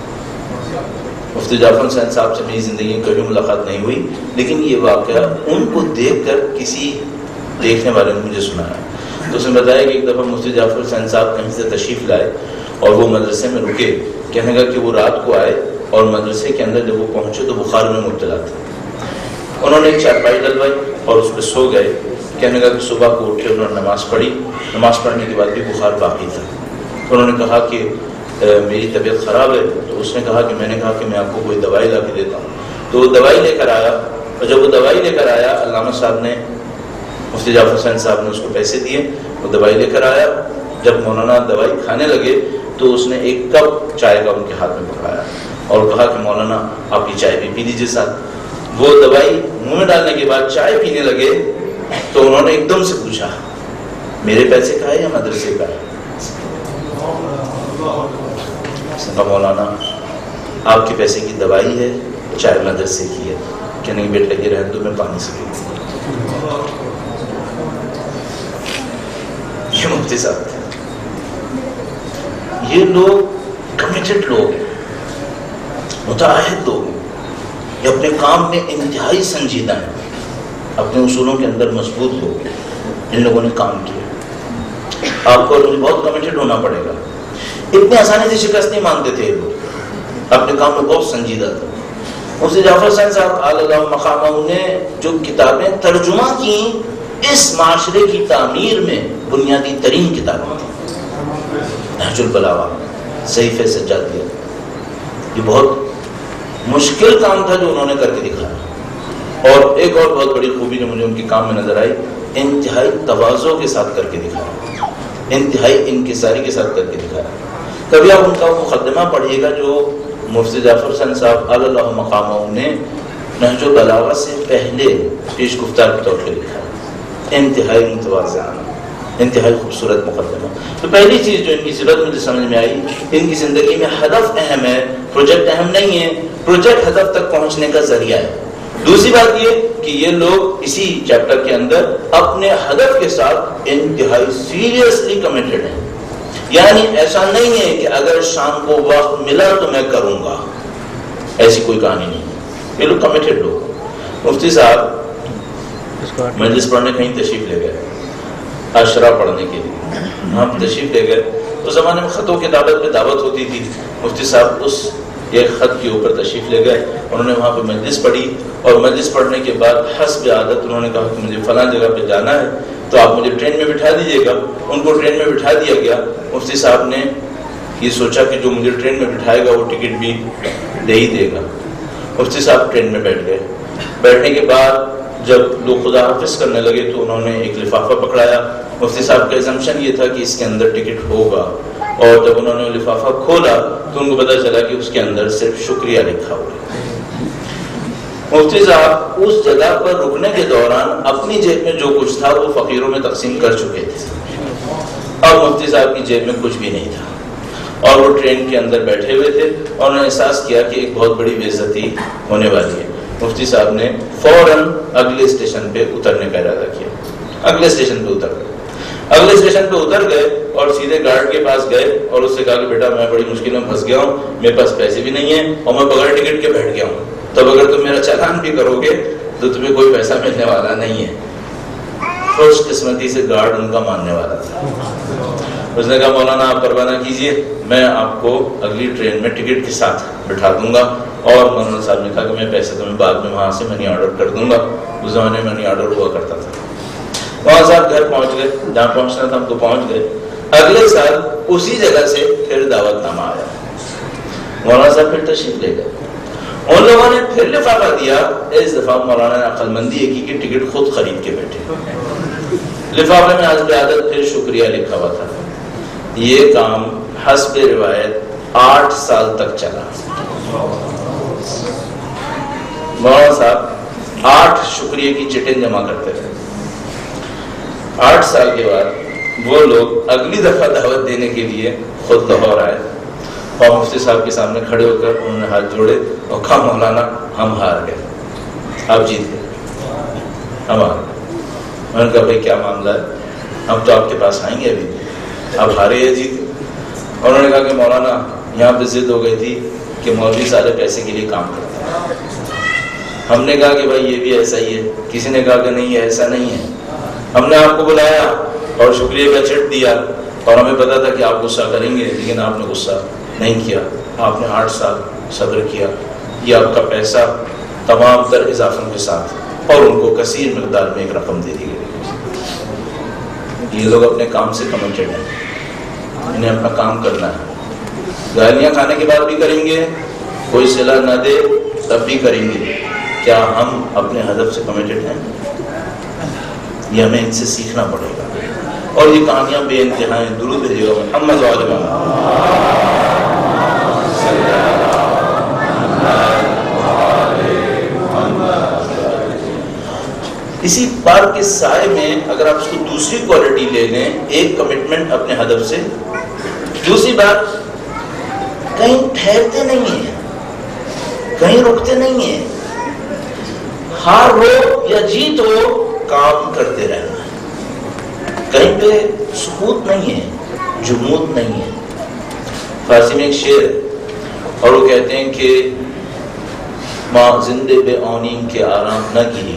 مفتی جعفر حسین صاحب سے میری زندگی میں کبھی ملاقات نہیں ہوئی، لیکن یہ واقعہ ان کو دیکھ کر کسی دیکھنے والے نے مجھے سنایا. تو اس نے بتایا کہ ایک دفعہ مفتی جعفر حسین صاحب کہیں سے تشریف لائے اور وہ مدرسے میں رکے. کہنے لگا کہ وہ رات کو آئے اور مدرسے کے اندر جب وہ پہنچے تو بخار میں مبتلا تھے. انہوں نے ایک چارپائی ڈلوائی اور اس پہ سو گئے. کہنے لگا کہ صبح کو اٹھے، انہوں نے نماز پڑھی. نماز پڑھنے کے بعد بھی بخار باقی تھا. انہوں نے کہا کہ میری طبیعت خراب ہے. تو اس نے کہا کہ میں نے کہا کہ میں آپ کو کوئی دوائی لا کے دیتا ہوں. تو وہ دوائی لے کر آیا، اور جب وہ دوائی لے کر آیا، علامہ صاحب نے، مفتی جعفر حسین صاحب نے اس کو پیسے دیے. وہ دوائی لے کر آیا. جب مولانا دوائی کھانے لگے تو اس نے ایک کپ چائے کا ان کے ہاتھ میں پکڑایا اور کہا کہ مولانا آپ یہ چائے بھی پی لیجیے ساتھ. وہ دوائی منہ میں ڈالنے کے بعد چائے پینے لگے تو انہوں نے ایک دم سے پوچھا، میرے پیسے کا ہے یا مدرسے کا ہے؟ مولانا آپ کے پیسے کی دوائی ہے، چائے مدرسے کی ہے. کہ نہیں بیٹا یہ رہنے دو، میں پانی سے پیتا ہوں. یہ مفتی صاحب تھے. یہ لوگ کمیٹڈ لوگ ہیں، متعہد لوگ ہیں، یہ اپنے کام میں انتہائی سنجیدہ ہیں، اپنے اصولوں کے اندر مضبوط لوگ ہیں، ان لوگوں نے کام کیا۔ آپ کو اور مجھے بہت کمیٹڈ ہونا پڑے گا۔ اتنی آسانی سے شکست نہیں مانتے تھے یہ لوگ، اپنے کام میں بہت سنجیدہ تھے۔ مفتی جعفر حسین صاحب اللہ مقامہ نے جو کتابیں ترجمہ کی اس معاشرے کی تعمیر میں بنیادی ترین کتابیں تھیں۔ نہج البلاغہ، صحیفہ سجادیہ، یہ بہت مشکل کام تھا جو انہوں نے کر کے دکھایا۔ اور ایک اور بہت بڑی خوبی جو مجھے ان کے کام میں نظر آئی، انتہائی تواضع کے ساتھ کر کے دکھایا، انتہائی انکساری کے ساتھ کر کے دکھایا۔ کبھی آپ ان کا مقدمہ پڑھیے گا جو مفتی جعفر حسین صاحب اللہ مقامہ نے نہج البلاغہ سے پہلے پیش گفتار کے طور پہ لکھا ہے، انتہائی متواضعانہ، انتہائی خوبصورت مقدمہ۔ تو پہلی چیز جو ان کی صفت مجھے سمجھ میں آئی، ان کی زندگی میں ہدف اہم ہے، پروجیکٹ اہم نہیں ہے، پروجیکٹ ہدف تک پہنچنے کا ذریعہ ہے۔ دوسری بات یہ کہ یہ لوگ اسی چیپٹر کے اندر اپنے ہدف کے ساتھ انتہائی سیریسلی کمیٹڈ ہیں، یعنی ایسا نہیں ہے کہ اگر شام کو وقت ملا تو میں کروں گا، ایسی کوئی کہانی نہیں ہے، یہ لوگ کمیٹڈ لوگ۔ مفتی صاحب مجلس پڑھنے کہیں تشریف لے گئے، عشرہ پڑھنے کے لیے وہاں تشریف لے گئے۔ اس زمانے میں خطوں کی دعوت ہوتی تھی، مفتی صاحب اس ایک خط کے اوپر تشریف لے گئے، انہوں نے وہاں پہ مجلس پڑھی، اور مجلس پڑھنے کے بعد حسب عادت انہوں نے کہا کہ مجھے فلاں جگہ پہ جانا ہے تو آپ مجھے ٹرین میں بٹھا دیجیے گا۔ ان کو ٹرین میں بٹھا دیا گیا۔ مفتی صاحب نے یہ سوچا کہ جو مجھے ٹرین میں بٹھائے گا وہ ٹکٹ بھی دے ہی دے گا۔ مفتی صاحب ٹرین میں بیٹھ گئے۔ بیٹھنے کے بعد جب لوگ خدا حافظ کرنے لگے تو انہوں نے ایک لفافہ پکڑایا۔ مفتی صاحب کا ایزمپشن یہ تھا کہ اس کے اندر ٹکٹ ہوگا، اور جب انہوں نے لفافہ کھولا تو ان کو پتا چلا کہ اس کے اندر صرف شکریہ لکھا ہوا ہے۔ مفتی صاحب اس جگہ پر رکنے کے دوران اپنی جیب میں جو کچھ تھا وہ فقیروں میں تقسیم کر چکے تھے، اور مفتی صاحب کی جیب میں کچھ بھی نہیں تھا، اور وہ ٹرین کے اندر بیٹھے ہوئے تھے، اور انہوں نے احساس کیا کہ ایک بہت بڑی بے عزتی ہونے والی ہے۔ مفتی صاحب نے فوراً اگلے اسٹیشن پہ اترنے کا ارادہ کیا۔ اگلے اسٹیشن پہ اتر گئے، اگلے اسٹیشن پہ اتر گئے اور سیدھے گارڈ کے پاس گئے اور اس سے کہا کہ بیٹا میں بڑی مشکل میں پھنس گیا ہوں، میرے پاس پیسے بھی نہیں ہیں اور میں بغیر ٹکٹ کے بیٹھ گیا ہوں، تب اگر تم میرا چالان بھی کرو گے تو تمہیں کوئی پیسہ ملنے والا نہیں ہے۔ خوش قسمتی سے گارڈ ان کا ماننے والا تھا۔ اس نے کہا مولانا آپ پرواہ نہ کیجیے، میں آپ کو اگلی ٹرین میں ٹکٹ کے ساتھ بٹھا دوں گا، اور مولانا صاحب نے کہا کہ میں پیسے تمہیں بعد میں وہاں سے منی آرڈر کر دوں گا۔ اس زمانے میں منی آرڈر ہوا کرتا تھا۔ وہاں صاحب گھر پہنچ گئے، جہاں پہنچنا تھا ہم تو پہنچ گئے۔ اگلے سال اسی جگہ سے پھر دعوت نامہ آیا، مولانا صاحب پھر تشریف لے گئے، ان لوگوں نے پھر لفافہ دیا۔ اس دفعہ مولانا نے عقل مندی کی کہ ٹکٹ خود خرید کے بیٹھے۔ لفافے میں حسب عادت پھر شکریہ لکھا ہوا تھا۔ یہ کام حسب روایت 8 سال تک چلا۔ مولانا صاحب 8 شکریہ کی چٹیں جمع کرتے رہے۔ 8 سال کے بعد وہ لوگ اگلی دفعہ دعوت دینے کے لیے خود لاہور آئے، اور مفتی صاحب کے سامنے کھڑے ہو کر انہوں نے ہاتھ جوڑے اور کہا مولانا ہم ہار گئے، آپ جیت گئے، ہم ہار گئے۔ میں نے کہا بھائی کیا معاملہ ہے، ہم تو آپ کے پاس آئیں گے، ابھی آپ ہارے یا جیتے؟ انہوں نے کہا کہ مولانا یہاں پہ ضد ہو گئی تھی کہ مولوی سارے پیسے کے لیے کام کرتے ہیں۔ ہم نے کہا کہ بھائی یہ بھی ایسا ہی ہے۔ کسی نے کہا کہ نہیں یہ ایسا نہیں ہے۔ ہم نے آپ کو بلایا اور شکریہ کا چٹ دیا، اور ہمیں پتا تھا کہ آپ غصہ کریں گے، لیکن آپ نے غصہ نہیں کیا، آپ نے 8 سال صبر کیا۔ یہ آپ کا پیسہ تمام تر اضافوں کے ساتھ، اور ان کو کثیر مقدار میں ایک رقم دے دی گئی۔ یہ لوگ اپنے کام سے کمیٹڈ ہیں، انہیں اپنا کام کرنا ہے۔ گالیاں کھانے کے بعد بھی کریں گے، کوئی صلاح نہ دے تب بھی کریں گے۔ کیا ہم اپنے ہدف سے کمیٹڈ ہیں؟ یہ ہمیں ان سے سیکھنا پڑے گا۔ اور یہ کہانیاں بے انتہا ہیں۔ درود بھیجیے گا محمد وعلیہ اسی بات کے سائے میں اگر آپ اس کو دوسری کوالٹی لے لیں، ایک کمٹمنٹ اپنے ہدف سے، دوسری بات کہیں ٹھہرتے نہیں ہیں، کہیں رکتے نہیں ہیں، ہار ہو یا جیت ہو کام کرتے رہنا ہے، کہیں پہ سکوت نہیں ہے، جمود نہیں ہے۔ فارسی میں ایک شعر ہے اور وہ کہتے ہیں کہ ماں زندے بے آنین کے آرام نہ گیری،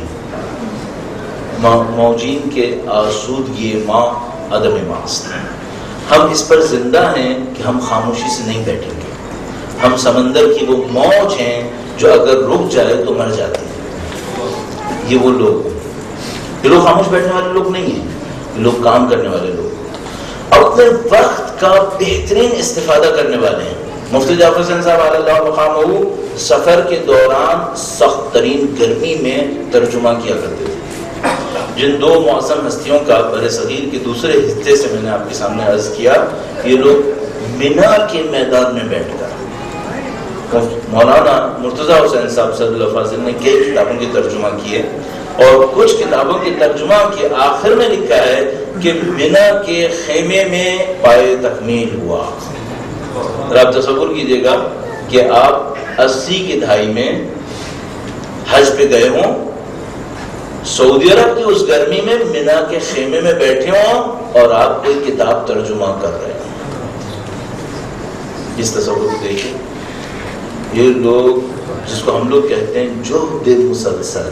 موجین کے آسودگی ماں عدم ماست. ہم اس پر زندہ ہیں کہ ہم خاموشی سے نہیں بیٹھیں گے. ہم سمندر کی وہ موج ہیں جو اگر رک جائے تو مر جاتی ہے. یہ وہ لوگ خاموش بیٹھنے والے لوگ نہیں ہیں، یہ لوگ کام کرنے والے لوگ، اپنے وقت کا بہترین استفادہ کرنے والے ہیں. مفتی جعفر حسین صاحب علی اللہ مقامہ سفر کے دوران سخت ترین گرمی میں ترجمہ کیا کرتے تھے. جن دو معظم ہستیوں کا بر صغیر کے دوسرے حصے سے میں نے آپ کے سامنے عرض کیا، یہ لوگ منا کے میدان میں بیٹھ کر مولانا مرتضیٰ حسین صاحب صلی اللہ فاضل نے کئی کتابوں کے ترجمہ کیے اور کچھ کتابوں کے ترجمہ کے آخر میں لکھا ہے کہ منا کے خیمے میں پائے تکمیل ہوا. اور آپ تصور کیجئے گا کہ آپ 80 کی دہائی میں حج پہ گئے ہوں، سعودی عرب کی اس گرمی میں منا کے خیمے میں بیٹھے ہوں اور آپ کوئی کتاب ترجمہ کر رہے ہیں. اس تصور کو دیکھیں. یہ لوگ جس کو ہم لوگ کہتے ہیں جہد مسلسل،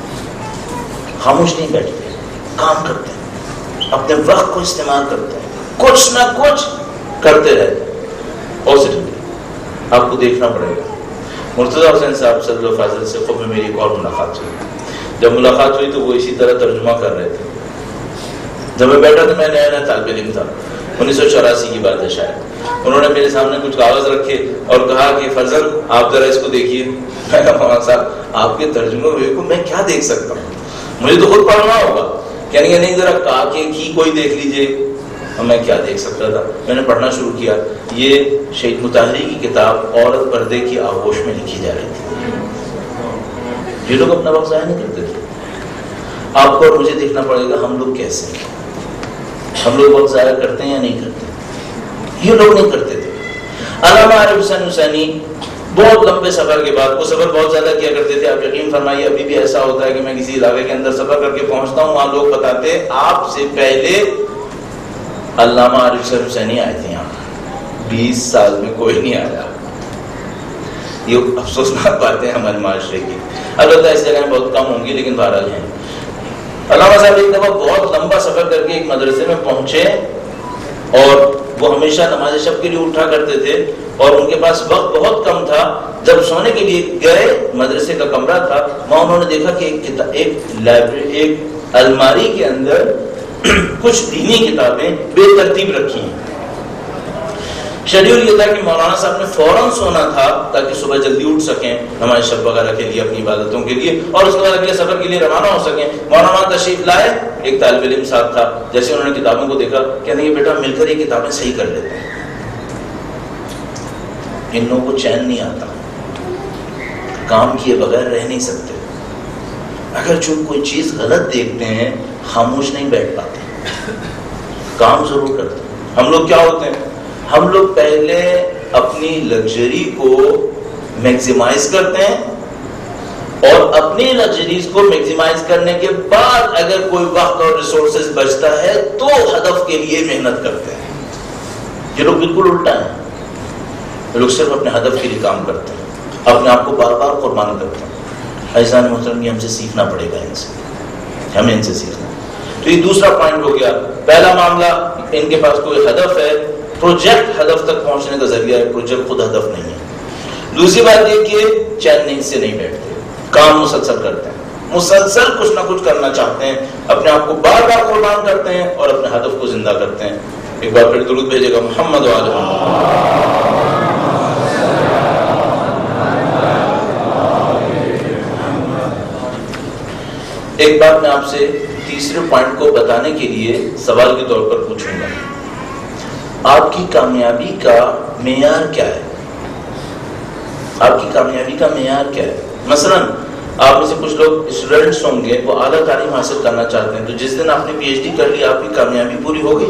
خاموش نہیں بیٹھتے، کام کرتے ہیں، اپنے وقت کو استعمال کرتے ہیں، کچھ نہ کچھ کرتے رہتے ہیں. پازیٹیولی آپ کو دیکھنا پڑے گا. مرتضیٰ حسین صاحب صلی اللہ فاضل سے خود میں میری ایک اور ملاقات ہوئی. جب ملاقات ہوئی تو وہ اسی طرح ترجمہ کر رہے تھے. جب میں بیٹھا تو میں نیا طالب علم تھا، 1984 کی بات ہے شاید. انہوں نے میرے سامنے کچھ کاغذ رکھے اور کہا کہ فرزند آپ ذرا اس کو دیکھیے. میں کہا مولانا صاحب آپ کے ترجمے ہوئے کو میں کیا دیکھ سکتا ہوں، مجھے تو خود پڑھنا ہوگا. کہنے کہ نہیں ذرا کاکے کی کوئی دیکھ لیجئے. میں کیا دیکھ سکتا تھا. میں نے پڑھنا شروع کیا. یہ شہید مطہری کی کتاب عورت پردے کی آغوش میں لکھی جا رہی تھی. یہ لوگ اپنا وقت ضائع نہیں کرتے تھے. آپ کو اور مجھے دیکھنا پڑے گا ہم لوگ کیسے ہیں. ہم لوگ وقت ضائع کرتے ہیں یا نہیں کرتے. یہ لوگ نہیں کرتے تھے. علامہ عارف حسین حسینی بہت لمبے سفر کے بعد، وہ سفر بہت زیادہ کیا کرتے تھے. آپ یقین فرمائیے ابھی بھی ایسا ہوتا ہے کہ میں کسی علاقے کے اندر سفر کر کے پہنچتا ہوں، وہاں لوگ بتاتے ہیں آپ سے پہلے علامہ عارف حسین حسینی آئے تھے یہاں. 20 سال میں کوئی نہیں آیا. یہ افسوسناک باتیں ہیں ہمارے معاشرے کی. البتہ اس جگہ میں بہت کم ہوں گی لیکن بہرحال ہیں. علامہ صاحب ایک دفعہ بہت لمبا سفر کر کے ایک مدرسے میں پہنچے اور وہ ہمیشہ نماز شب کے لیے اٹھا کرتے تھے اور ان کے پاس وقت بہت کم تھا. جب سونے کے لیے گئے، مدرسے کا کمرہ تھا، وہاں انہوں نے دیکھا کہ ایک الماری کے اندر کچھ دینی کتابیں بے ترتیب رکھی ہیں. شیڈیول یہ تھا کہ مولانا صاحب نے فوراً سونا تھا تاکہ صبح جلدی اٹھ سکیں نماز شب وغیرہ کے لیے، اپنی عبادتوں کے لیے، اور اس کے بعد اگلے سفر کے لیے روانہ ہو سکیں. مولانا تشریف لائے، ایک طالب علم صاحب تھا. جیسے انہوں نے کتابوں کو دیکھا کہنے کہ بیٹا مل کر یہ کتابیں صحیح کر لیتے ہیں. ان لوگوں کو چین نہیں آتا، کام کیے بغیر رہ نہیں سکتے. اگر جو کوئی چیز غلط دیکھتے ہیں خاموش نہیں بیٹھ پاتے، کام ضرور کرتے ہیں. ہم لوگ کیا ہوتے ہیں، ہم لوگ پہلے اپنی لگژری کو میکسیمائز کرتے ہیں اور اپنی لگژریز کو میکسیمائز کرنے کے بعد اگر کوئی وقت اور ریسورسز بچتا ہے تو ہدف کے لیے محنت کرتے ہیں. یہ لوگ بالکل الٹا ہیں. لوگ صرف اپنے ہدف کے لیے کام کرتے ہیں، اپنے آپ کو بار بار قربان کرتے ہیں. عزیزان محترم، یہ ہم سے سیکھنا پڑے گا، ہمیں ان سے سیکھنا. تو یہ دوسرا پوائنٹ ہو گیا. پہلا معاملہ، ان کے پاس کوئی ہدف ہے، پروجیکٹ ہدف تک پہنچنے کا ذریعہ ہے، پروجیکٹ خود ہدف نہیں ہے. دوسری بات یہ کہ چین سے نہیں بیٹھتے، کام مسلسل کرتے ہیں، مسلسل کچھ نہ کچھ کرنا چاہتے ہیں، اپنے آپ کو بار بار قربان کرتے ہیں اور اپنے ہدف کو زندہ کرتے ہیں. ایک بار پھر درود بھیجے گا محمد و آل محمد. ایک بات میں آپ سے تیسرے پوائنٹ کو بتانے کے لیے سوال کے طور پر پوچھوں گا. آپ کی کامیابی کا معیار کیا ہے؟ آپ کی کامیابی کا معیار کیا ہے؟ مثلا آپ میں سے کچھ لوگ اسٹوڈنٹس ہوں گے، وہ اعلیٰ تعلیم حاصل کرنا چاہتے ہیں، تو جس دن آپ نے پی ایچ ڈی کر لی آپ کی کامیابی پوری ہو گئی.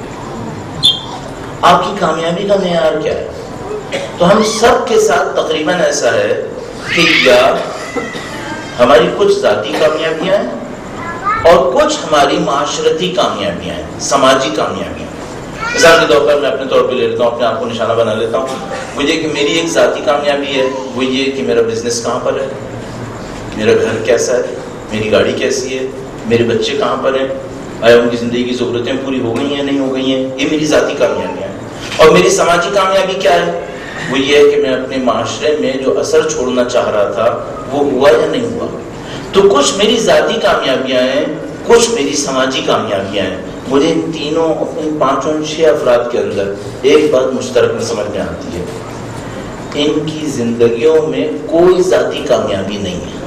آپ کی کامیابی کا معیار کیا ہے؟ تو ہم سب کے ساتھ تقریباً ایسا ہے کہ یا ہماری کچھ ذاتی کامیابیاں ہیں اور کچھ ہماری معاشرتی کامیابیاں ہیں، سماجی کامیابیاں. مثال کے طور پر میں اپنے طور پہ لے لیتا ہوں، اپنے آپ کو نشانہ بنا لیتا ہوں. وہ یہ کہ میری ایک ذاتی کامیابی ہے، وہ یہ کہ میرا بزنس کہاں پر ہے، میرا گھر کیسا ہے، میری گاڑی کیسی ہے، میرے بچے کہاں پر ہیں، آیا ان کی زندگی کی ضرورتیں پوری ہو گئی ہیں نہیں ہو گئی ہیں. یہ میری ذاتی کامیابیاں ہیں. اور میری سماجی کامیابی کیا ہے؟ وہ یہ ہے کہ میں اپنے معاشرے میں جو اثر چھوڑنا چاہ رہا تھا وہ ہوا یا نہیں ہوا. تو کچھ میری ذاتی کامیابیاں ہیں، کچھ میری سماجی کامیابیاں ہیں. مجھے ان تینوں اپنے 5-6 افراد کے اندر ایک بات مشترک میں سمجھ میں آتی ہے، ان کی زندگیوں میں کوئی ذاتی کامیابی نہیں ہے.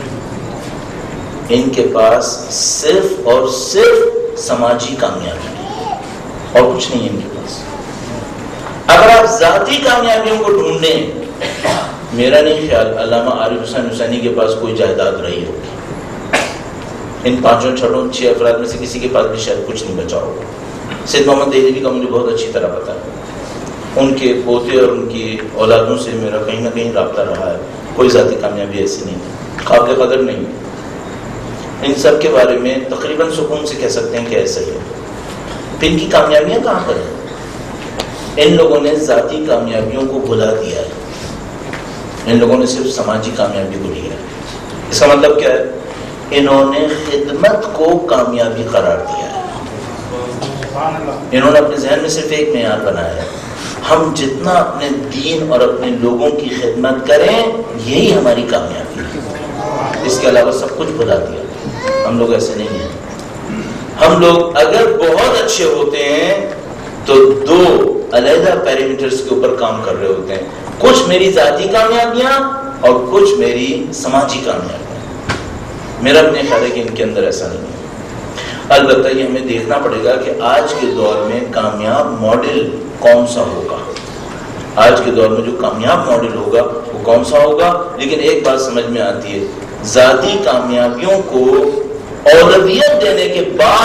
ان کے پاس صرف اور صرف سماجی کامیابی ہے اور کچھ نہیں ہے ان کے پاس. اگر آپ ذاتی کامیابیوں کو ڈھونڈیں، میرا نہیں خیال علامہ عارف حسین حسینی کے پاس کوئی جائیداد رہی ہوگی. ان 5-6 افراد میں سے کسی کے پاس بھی شاید کچھ نہیں بچا ہوگا. سید محمد دہلوی کا مجھے بہت اچھی طرح پتا ہے. ان کے پوتے اور ان کی اولادوں سے میرا کہیں نہ کہیں رابطہ رہا ہے. کوئی ذاتی کامیابی ایسی نہیں ہے، قابل قدر نہیں. ان سب کے بارے میں تقریباً سکون سے کہہ سکتے ہیں کہ ایسا ہی ہے. پھر ان کی کامیابیاں کہاں پر ہیں؟ ان لوگوں نے ذاتی کامیابیوں کو بھلا دیا ہے. ان لوگوں نے صرف سماجی کامیابی کو لیا ہے. اس کا مطلب کیا ہے؟ انہوں نے خدمت کو کامیابی قرار دیا ہے. انہوں نے اپنے ذہن میں صرف ایک معیار بنایا ہے، ہم جتنا اپنے دین اور اپنے لوگوں کی خدمت کریں یہی ہماری کامیابی ہے. اس کے علاوہ سب کچھ بھلا دیا. ہم لوگ ایسے نہیں ہیں. ہم لوگ اگر بہت اچھے ہوتے ہیں تو 2 علیحدہ پیرامیٹرز کے اوپر کام کر رہے ہوتے ہیں. کچھ میری ذاتی کامیابیاں اور کچھ میری سماجی کامیابیاں. میرا اپنے خیال ہے کہ ان کے اندر ایسا نہیں ہے. البتہ یہ ہمیں دیکھنا پڑے گا کہ آج کے دور میں کامیاب ماڈل کون سا ہوگا. آج کے دور میں جو کامیاب ماڈل ہوگا وہ کون سا ہوگا. لیکن ایک بات سمجھ میں آتی ہے، ذاتی کامیابیوں کو اولویت دینے کے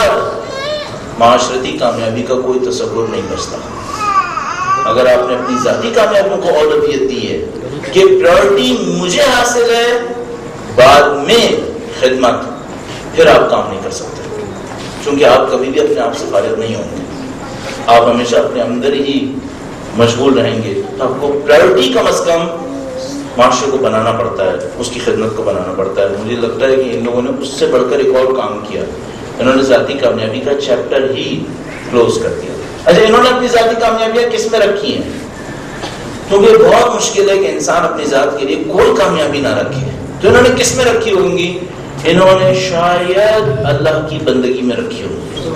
بعد معاشرتی کامیابی کا کوئی تصور نہیں بچتا. اگر آپ نے اپنی ذاتی کامیابیوں کو اولویت دی ہے کہ پرائرٹی مجھے حاصل ہے بعد میں خدمت، پھر آپ کام نہیں کر سکتے. چونکہ آپ کبھی بھی اپنے آپ سے فارغ نہیں ہوں گے. آپ ہمیشہ اپنے اندر ہی مشغول رہیں گے. آپ کو پرائرٹی کم از کم معاشرے کو بنانا پڑتا ہے، اس کی خدمت کو بنانا پڑتا ہے. مجھے لگتا ہے کہ ان لوگوں نے اس سے بڑھ کر ایک اور کام کیا. انہوں نے ذاتی کامیابی کا چیپٹر ہی کلوز کر دیا. اچھا، انہوں نے اپنی ذاتی کامیابیاں کس میں رکھی ہیں؟ کیونکہ بہت مشکل ہے کہ انسان اپنی ذات کے لیے کوئی کامیابی نہ رکھے. تو انہوں نے کس میں رکھی ہوں گی؟ انہوں نے شاید اللہ کی بندگی میں رکھی ہوگی.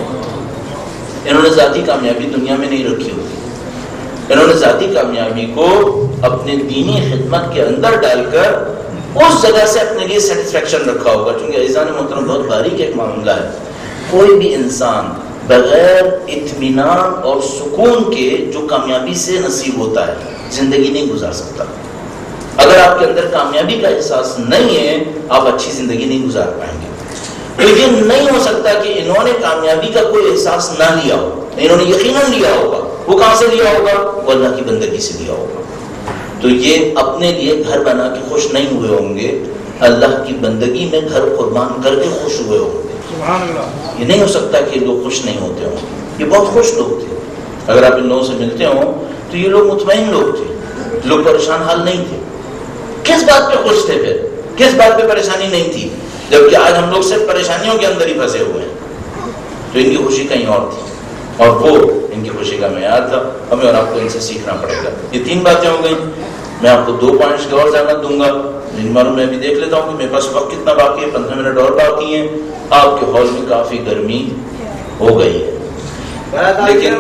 انہوں نے ذاتی کامیابی دنیا میں نہیں رکھی ہوگی. انہوں نے ذاتی کامیابی کو اپنے دینی خدمت کے اندر ڈال کر اس جگہ سے اپنے لیے سیٹسفیکشن رکھا ہوگا. چونکہ عزیزان محترم بہت باریک ایک معاملہ ہے. کوئی بھی انسان بغیر اطمینان اور سکون کے جو کامیابی سے نصیب ہوتا ہے زندگی نہیں گزار سکتا. اگر آپ کے اندر کامیابی کا احساس نہیں ہے آپ اچھی زندگی نہیں گزار پائیں گے. لیکن نہیں ہو سکتا کہ انہوں نے کامیابی کا کوئی احساس نہ لیا ہو. انہوں نے یقیناً لیا ہوگا. وہ کہاں سے لیا ہوگا؟ وہ اللہ کی بندگی سے لیا ہوگا. تو یہ اپنے لیے گھر بنا کے خوش نہیں ہوئے ہوں گے، اللہ کی بندگی میں گھر قربان کر کے خوش ہوئے ہوں گے. یہ نہیں ہو سکتا کہ لوگ خوش نہیں ہوتے ہوں. یہ بہت خوش لوگ تھے. اگر آپ ان لوگوں سے ملتے ہوں تو یہ لوگ مطمئن لوگ تھے. لوگ پریشان حال نہیں تھے. کس بات پہ خوش تھے؟ پھر کس بات پہ پریشانی نہیں تھی؟ جبکہ آج ہم لوگ صرف پریشانیوں کے اندر ہی پھنسے ہوئے ہیں. تو ان کی خوشی کہیں اور تھی اور وہ ان کی خوشی کا معیار تھا. ہمیں اور آپ کو ان سے سیکھنا پڑے گا. یہ 3 باتیں ہو گئیں. میں آپ کو 2 پوائنٹس کی اور زیادہ دوں گا. میں بھی دیکھ لیتا ہوں کہ میرے پاس وقت کتنا باقی ہے. 15 منٹ اور باقی ہیں. آپ کے ہال میں کافی گرمی ہو گئی ہے لیکن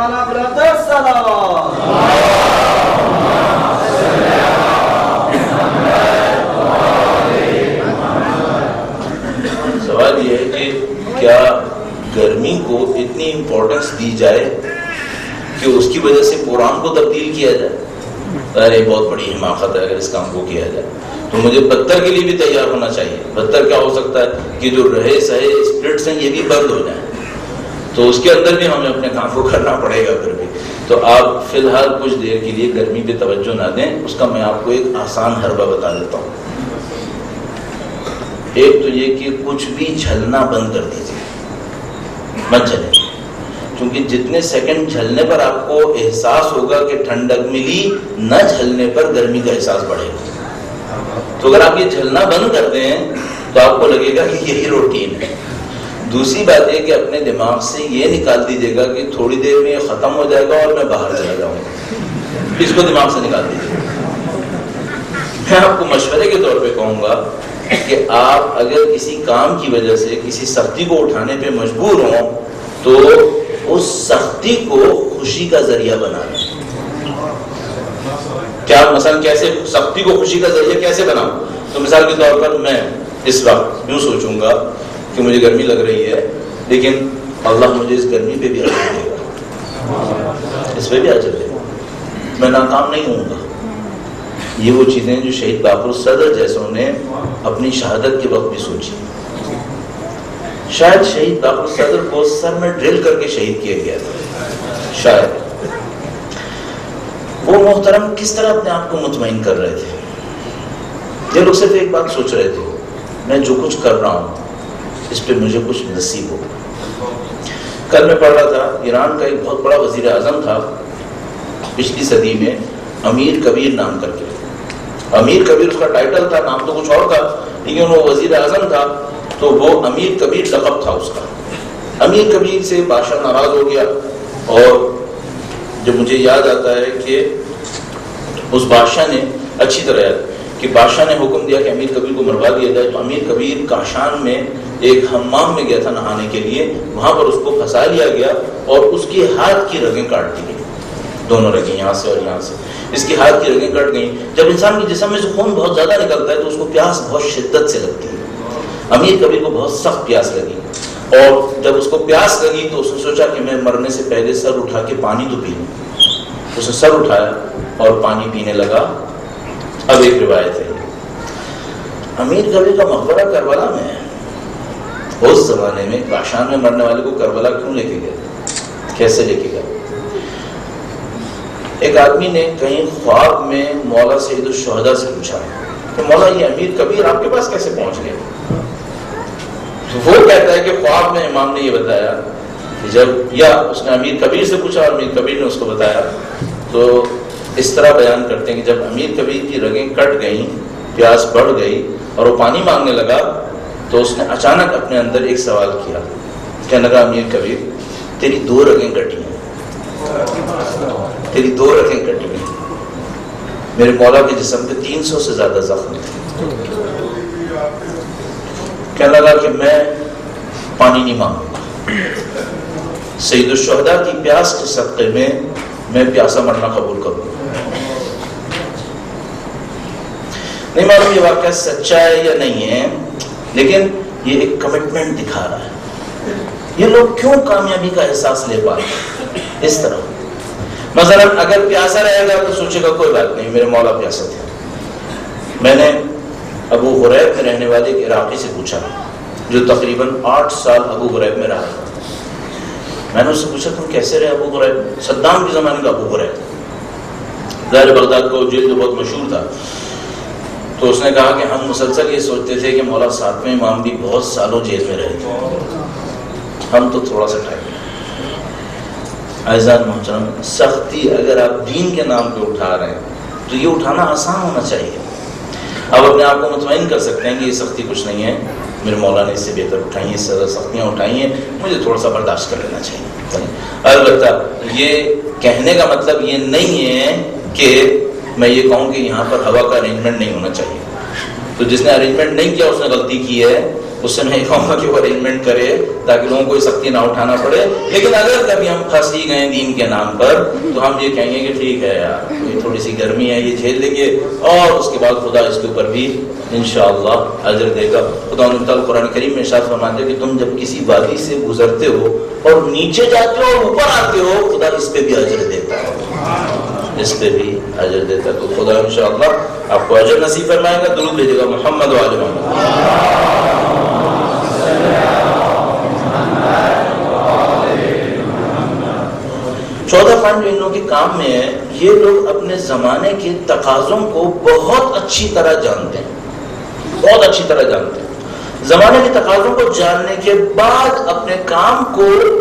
سوال یہ ہے کہ کیا گرمی کو اتنی امپورٹنس دی جائے کہ اس کی وجہ سے قرآن کو تبدیل کیا جائے؟ ارے بہت بڑی حماقت ہے اگر اس کام کو کیا جائے. تو مجھے بدتر کے لیے بھی تیار ہونا چاہیے. بدتر کیا ہو سکتا ہے کہ جو رہے سہے اسپرٹس ہیں یہ بھی بند ہو جائیں. تو اس کے اندر بھی ہمیں اپنے کام کو کرنا پڑے گا. پھر بھی تو آپ فی الحال کچھ دیر کے لیے گرمی پہ توجہ نہ دیں. اس کا میں آپ کو ایک آسان حربہ بتا دیتا ہوں. ایک تو یہ کہ کچھ بھی جھلنا بند کر دیجیے، مت جلیں. کیونکہ جتنے سیکنڈ جھلنے پر آپ کو احساس ہوگا کہ ٹھنڈک ملی، نہ جھلنے پر گرمی کا احساس بڑھے گا۔ تو اگر آپ یہ جھلنا بند کر دیں تو آپ کو لگے گا کہ یہی روٹین ہے۔ دوسری بات یہ کہ اپنے دماغ سے یہ نکال دیجیے گا کہ تھوڑی دیر میں یہ ختم ہو جائے گا اور میں باہر چلا جاؤں گا، اس کو دماغ سے نکال دیجیے گا۔ میں آپ کو مشورے کے طور پہ کہوں گا کہ آپ اگر کسی کام کی وجہ سے کسی سختی کو اٹھانے پہ مجبور ہوں تو اس سختی کو خوشی کا ذریعہ بنا لیں۔ کیا مثلا کیسے سختی کو خوشی کا ذریعہ کیسے بناؤں؟ تو مثال کے طور پر میں اس وقت یوں سوچوں گا کہ مجھے گرمی لگ رہی ہے، لیکن اللہ مجھے اس گرمی پہ بھی اجر دے گا، اس پہ بھی اجر دے گا، میں ناکام نہیں ہوں گا۔ یہ وہ چیزیں جو شہید باقر الصدر جیسوں نے اپنی شہادت کے وقت بھی سوچی۔ شاید شہید باقر الصدر کو سر میں ڈرل کر کے شہید کیا گیا تھا، شاید۔ وہ محترم کس طرح اپنے آپ کو مطمئن کر رہے تھے؟ یہ لوگ صرف ایک بات سوچ رہے تھے، میں جو کچھ کر رہا ہوں اس پہ مجھے کچھ نصیب ہو۔ کل میں پڑھ رہا تھا، ایران کا ایک بہت بڑا وزیر اعظم تھا پچھلی صدی میں، امیر کبیر نام کر کے۔ امیر کبیر اس کا ٹائٹل تھا، نام تو کچھ اور تھا، لیکن وہ وزیر اعظم تھا تو وہ امیر کبیر لقب تھا اس کا۔ امیر کبیر سے بادشاہ ناراض ہو گیا، اور جو مجھے یاد آتا ہے کہ اس بادشاہ نے اچھی طرح یاد کہ بادشاہ نے حکم دیا کہ امیر کبیر کو مروا دیا جائے، تو امیر کبیر کاشان میں ایک حمام میں گیا تھا نہانے کے لیے، وہاں پر اس کو پھنسا لیا گیا اور اس کے ہاتھ کی رگیں کاٹ دی گئی، دونوں رگیں یہاں سے اور یہاں سے، اس کی ہاتھ کی رگیں کٹ گئیں۔ جب انسان کے جسم میں سے خون بہت زیادہ نکلتا ہے تو اس کو پیاس بہت شدت سے لگتی ہے۔ امیر کبیر کو بہت سخت پیاس لگی، اور جب اس کو پیاس لگی تو اس نے سوچا کہ میں مرنے سے پہلے سر اٹھا کے پانی تو پی لوں۔ اس نے سر اٹھایا اور پانی پینے لگا۔ اب ایک روایت ہے، امیر کبیر کا مقبرہ کربلا میں ہے۔ اس زمانے میں کاشان میں مرنے والے کو کربلا کیوں لے کے گئے، کیسے لے کے گئے؟ ایک آدمی نے کہیں خواب میں مولا سید الشہداء سے پوچھا کہ مولا یہ امیر کبیر آپ کے پاس کیسے پہنچ گئے؟ وہ کہتا ہے کہ خواب میں امام نے یہ بتایا کہ جب، یا اس نے امیر کبیر سے پوچھا اور امیر کبیر نے اس کو بتایا، تو اس طرح بیان کرتے ہیں کہ جب امیر کبیر کی رگیں کٹ گئیں، پیاس بڑھ گئی اور وہ پانی مانگنے لگا، تو اس نے اچانک اپنے اندر ایک سوال کیا، کہنے لگا امیر کبیر تیری 2 رگیں کٹی ہیں، تیری 2 رگیں کٹی ہیں، میرے مولا کے جسم پہ 300 سے زیادہ زخم تھے۔ کہنے لگا کہ میں پانی نہیں مانگوں گا، سید الشہداء کی پیاس کے صدقے میں پیاسا مرنا قبول کروں گا۔ نہیں معلوم یہ واقعہ سچا ہے یا نہیں ہے، لیکن یہ ایک کمٹمنٹ دکھا رہا ہے۔ یہ لوگ کیوں کامیابی کا احساس لے پائے اس طرح؟ مثلا اگر پیاسا رہے گا تو سوچے گا کوئی بات نہیں، میرے مولا پیاسا تھے۔ میں نے ابو غریب میں رہنے والے ایک عراقی سے پوچھا جو تقریباً 8 سال ابو غریب میں رہا تھا۔ میں نے اس سے پوچھا تم کیسے رہے ابو غریب؟ صدام کے زمانے کا ابو غریب، ظاہر بغداد کو جیل جو بہت مشہور تھا۔ تو اس نے کہا کہ ہم مسلسل یہ سوچتے تھے کہ مولا 7ویں امام بھی بہت سالوں جیل میں رہے تھے، ہم تو تھوڑا سا ٹائم۔ عزیزان محترم، سختی اگر آپ دین کے نام پہ اٹھا رہے ہیں تو یہ اٹھانا آسان ہونا چاہیے۔ آپ اپنے آپ کو مطمئن کر سکتے ہیں کہ یہ سختی کچھ نہیں ہے، میرے مولا نے اس سے بہتر اٹھائی ہیں، اس سے زیادہ سختیاں اٹھائی ہیں، مجھے تھوڑا سا برداشت کر لینا چاہیے۔ البتہ یہ کہنے کا مطلب یہ نہیں ہے کہ میں یہ کہوں کہ یہاں پر ہوا کا ارینجمنٹ نہیں ہونا چاہیے۔ تو جس نے ارینجمنٹ نہیں کیا اس نے غلطی کی ہے، اس سے میں یہ کہوں گا کہ وہ ارینجمنٹ کرے تاکہ لوگوں کو یہ سختی نہ اٹھانا پڑے۔ لیکن اگر کبھی ہم پھنس ہی گئے دین کے نام پر تو ہم یہ کہیں گے کہ ٹھیک ہے یار، یہ تھوڑی سی گرمی ہے، یہ جھیل لیں گے، اور اس کے بعد خدا اس کے اوپر بھی انشاءاللہ اجر دے گا۔ خدا تعالیٰ قرآن کریم میں ارشاد فرماتے ہیں کہ تم جب کسی وادی سے گزرتے ہو اور نیچے جاتے ہو اور اوپر آتے ہو، خدا اس پہ بھی اجر دیتا ہے، اس پہ بھی اجر دیتا ہے۔ تو خدا انشاءاللہ آپ کو اجر نصیب فرمائے گا۔ درود بھیجے گا محمد و آل محمد۔ 14 پوائنٹ جو ان لوگوں کے کام میں ہے، یہ لوگ اپنے زمانے کے تقاضوں کو بہت اچھی طرح جانتے ہیں، بہت اچھی طرح جانتے ہیں۔ زمانے کے تقاضوں کو جاننے کے بعد اپنے کام کو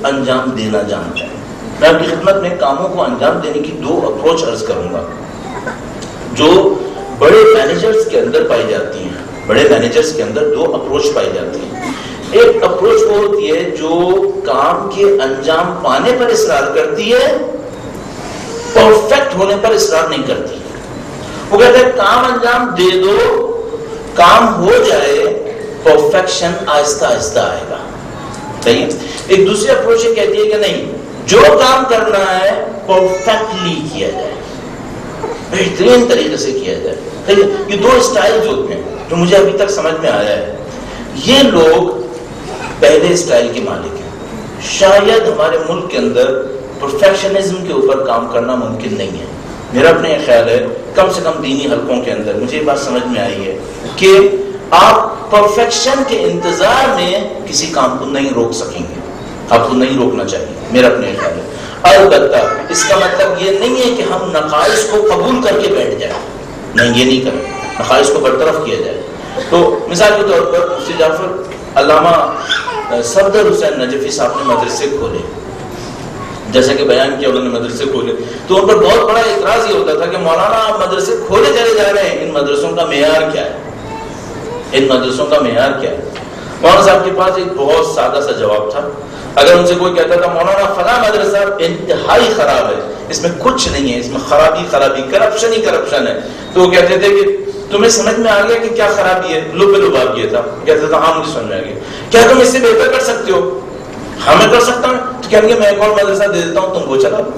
انجام دینا جانتا ہے۔ میں آپ کی خدمت میں کاموں کو انجام دینے کی 2 اپروچ عرض کروں گا جو بڑے مینیجرز کے اندر پائی جاتی ہیں۔ بڑے مینیجرز کے اندر 2 اپروچ پائی جاتی ہیں۔ ایک اپروچ وہ ہوتی ہے جو کام کے انجام پانے پر اصرار کرتی ہے، پرفیکٹ ہونے پر اصرار نہیں کرتی۔ وہ کہتے ہیں کام انجام دے دو، کام ہو جائے، پرفیکشن آہستہ آہستہ آئے گا۔ صحیح۔ ایک دوسری اپروچ یہ کہتی ہے کہ نہیں، جو کام کرنا ہے پرفیکٹلی کیا جائے، بہترین طریقے سے کیا جائے۔ یہ 2 اسٹائل ہوتے ہیں جو مجھے ابھی تک سمجھ میں آیا ہے۔ یہ لوگ پہلے اسٹائل کے مالک ہیں۔ شاید ہمارے ملک کے اندر پرفیکشنزم کے اوپر کام کرنا ممکن نہیں ہے۔ میرا اپنا یہ خیال ہے، کم سے کم دینی حلقوں کے اندر مجھے یہ بات سمجھ میں آئی ہے کہ آپ پرفیکشن کے انتظار میں کسی کام کو نہیں روک سکیں گے، آپ کو نہیں روکنا چاہیے، میرا اپنا یہ خیال ہے۔ البتہ اس کا مطلب یہ نہیں ہے کہ ہم نقائص کو قبول کر کے بیٹھ جائیں، نہیں، یہ نہیں کریں، نقائص کو برطرف کیا جائے۔ تو مثال کے طور پر مفتی جعفر علامہ صفدر حسین نجفی صاحب نے مدرسے کھولے، جیسا کہ بیان کیا انہوں نے مدرسے کھولے، تو ان پر بہت بڑا اعتراض یہ ہوتا تھا کہ مولانا آپ مدرسے کھولے چلے جا رہے ہیں، ان مدرسوں کا معیار کیا ہے، ان مدرسوں کا معیار کیا ہے؟ مولانا صاحب کے پاس ایک بہت سادہ سا جواب تھا۔ اگر ان سے کوئی کہتا تھا مولانا فلاں مدرسہ انتہائی خراب ہے، اس میں کچھ نہیں ہے، اس میں خرابی کرپشن ہی کرپشن ہے، تو وہ کہتے تھے کہ تمہیں سمجھ میں آ گیا کہ کیا خرابی ہے؟ لباب یہ تھا، کہتے تھا ہاں مجھے سمجھ میں آ گیا، کیا تم اس سے بہتر کر سکتے ہو؟ ہاں میں کر سکتا ہوں، تو کہیں گے میں ایک اور مدرسہ دے دیتا ہوں، تم وہ چلاؤ۔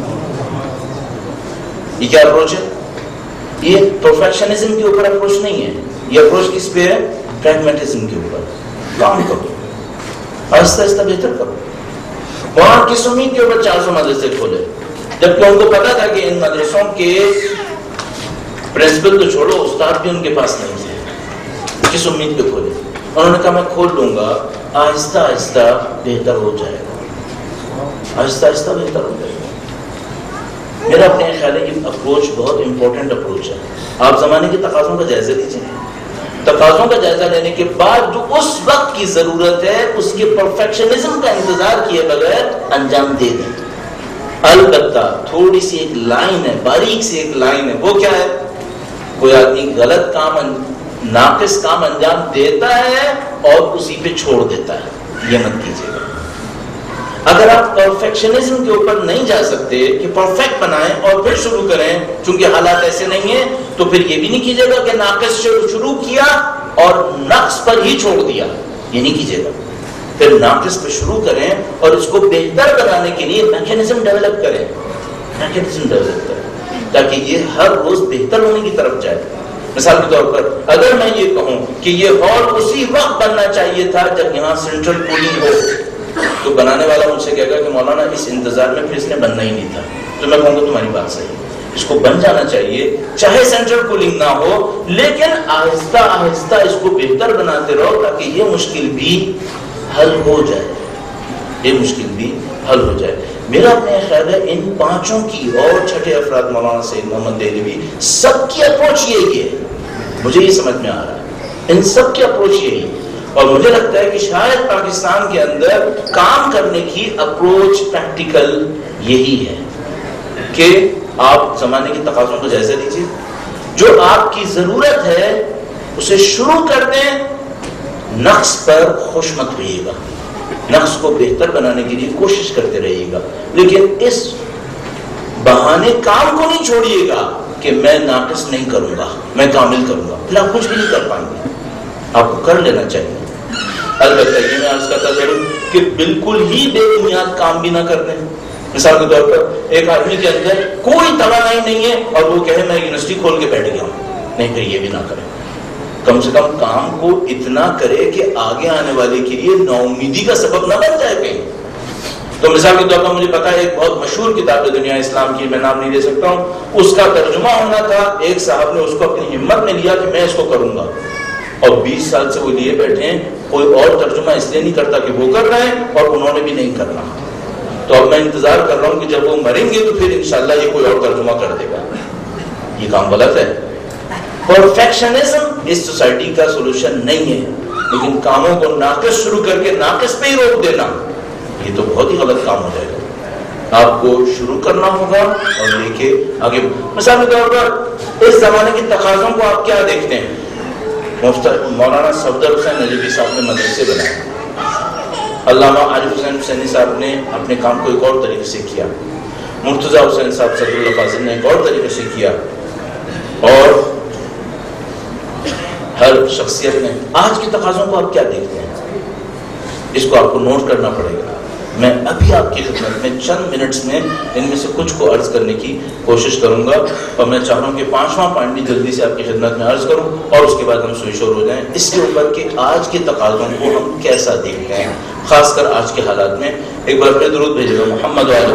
یہ کیا اپروچ ہے؟ یہ پرفیکشنزم کے اوپر اپروچ نہیں ہے، یہ اپروچ کس پہ ہے؟ پریگمیٹزم کے اوپر۔ کام کرو، آہستہ آہستہ بہتر کرو۔ وہاں کس امید کے اوپر 400 مدرسے کھولے، جبکہ ان کو پتا تھا کہ ان مدرسوں کے پرنسپل تو چھوڑو، استاد بھی ان کے پاس نہیں تھے۔ کس امید پہ کھولے؟ انہوں نے کہا میں کھول لوں گا، آہستہ آہستہ بہتر ہو جائے گا، آہستہ آہستہ بہتر ہو جائے گا۔ میرا اپنے خیال ہے یہ اپروچ بہت امپورٹنٹ اپروچ ہے۔ آپ زمانے کے تقاضوں کا جائزہ لیجیے، تقاضوں کا جائزہ لینے کے بعد جو اس وقت کی ضرورت ہے اس کے پرفیکشنزم کا انتظار کیے بغیر انجام دے دیں۔ البتہ تھوڑی سی ایک لائن ہے، باریک سی ایک لائن ہے، وہ کیا ہے؟ کوئی آدمی غلط کام، ناقص کام انجام دیتا ہے اور اسی پہ چھوڑ دیتا ہے، یہ مت کیجیے گا۔ اگر آپ پرفیکشنزم کے اوپر نہیں جا سکتے کہ پرفیکٹ بنائیں اور پھر شروع کریں، چونکہ حالات ایسے نہیں ہیں، تو پھر یہ بھی نہیں کیجیے گا کہ ناقص شروع کیا اور نقص پر ہی چھوڑ دیا، یہ نہیں کیجیے گا۔ پھر ناقص پہ شروع کریں اور اس کو بہتر بنانے کے لیے میکینزم ڈیولپ کریں، تاکہ یہ ہر روز بہتر ہونے کی طرف جائے۔ مثال کے طور پر اگر میں یہ کہوں کہ یہ ہال اسی وقت بننا چاہیے تھا جب یہاں سینٹرل کولنگ ہو، تو بنانے والا مجھ سے کہے گا کہ مولانا اس انتظار میں پھر اس نے بننا ہی نہیں تھا، تو میں کہوں گا تمہاری بات صحیح ہے، اس کو بن جانا چاہیے، چاہے سینٹرل کولنگ نہ ہو، لیکن آہستہ آہستہ اس کو بہتر بناتے رہو تاکہ یہ مشکل بھی حل ہو جائے، یہ مشکل بھی حل ہو جائے۔ میرا اپنے خیال ہے ان 5 کی اور چھٹے افراد مولانا سید محمد دہلوی سب کی اپروچ یہی ہے، مجھے یہ سمجھ میں آ رہا ہے، ان سب کی اپروچ یہی ہے۔ اور مجھے لگتا ہے کہ شاید پاکستان کے اندر کام کرنے کی اپروچ پریکٹیکل یہی ہے کہ آپ زمانے کی تقاضوں کو جائزہ لیجیے، جو آپ کی ضرورت ہے اسے شروع کر دیں، نقص پر خوش مت ہوئیے گا، نقص کو بہتر بنانے کے لیے کوشش کرتے رہیے گا، لیکن اس بہانے کام کو نہیں چھوڑیے گا کہ میں ناقص نہیں کروں گا، میں کامل کروں گا، پھر آپ کچھ بھی نہیں کر پائیں گے، آپ کو کر لینا چاہیے۔ البتہ یہ میں عرض کرتا ضرور کہ بالکل ہی بے بنیاد کام بھی نہ کر دیں۔ مثال کے طور پر ایک آدمی کے اندر کوئی توانائی نہیں ہے اور وہ کہے میں یونیورسٹی کھول کے بیٹھ گیا ہوں، نہیں، پھر یہ بھی نہ کریں، کم سے کم کام کو اتنا کرے کہ آگے آنے والے کے لیے نا امیدی کا سبب نہ بن جائے کہیں۔ تو مثال کے طور پر مجھے پتا ہے ایک بہت مشہور کتاب ہے دنیا اسلام کی، میں نام نہیں لے سکتا ہوں، اس کا ترجمہ ہونا تھا، ایک صاحب نے اس کو اپنی ہمت میں لیا کہ میں اس کو کروں گا، اور 20 سال سے وہ لیے بیٹھے ہیں، کوئی اور ترجمہ اس لیے نہیں کرتا کہ وہ کر رہے ہیں اور انہوں نے بھی نہیں کرنا۔ تو اب میں انتظار کر رہا ہوں کہ جب وہ مریں گے تو پھر انشاءاللہ یہ کوئی اور ترجمہ کر دے گا۔ یہ کام غلط ہے۔ پرفیکشنزم اس سوسائٹی کا سولوشن نہیں ہے، لیکن کاموں کو ناقص شروع کر کے ناقص پہ ہی روک دینا یہ تو بہت ہی غلط کام ہو جائے گا. آپ کو شروع کرنا ہوگا اور لے کے آگے. مثال کے طور پر اس زمانے کے تقاضوں کو آپ کیا دیکھتے ہیں؟ مولانا صفدر حسین نجفی صاحب نے مدرسے بنائے، علامہ عارف حسین حسینی صاحب نے اپنے کام کو ایک اور طریقے سے کیا، مرتضیٰ حسین صاحب صدر اللہ فاضل نے ایک اور طریقے سے کیا، اور ہر شخصیت نے. آج کے تقاضوں کو آپ کیا دیکھتے ہیں؟ اس کو آپ کو نوٹ کرنا پڑے گا. میں ابھی آپ کی خدمت میں چند منٹس میں ان میں سے کچھ کو عرض کرنے کی کوشش کروں گا، اور میں چاہ رہا ہوں کہ 5واں پوائنٹ بھی جلدی سے آپ کی خدمت میں عرض کروں اور اس کے بعد ہم سوئی شور ہو جائیں اس کے اوپر کہ آج کے تقاضوں کو ہم کیسا دیکھتے ہیں، خاص کر آج کے حالات میں. ایک بار پھر درود بھیجے گا محمد وعلی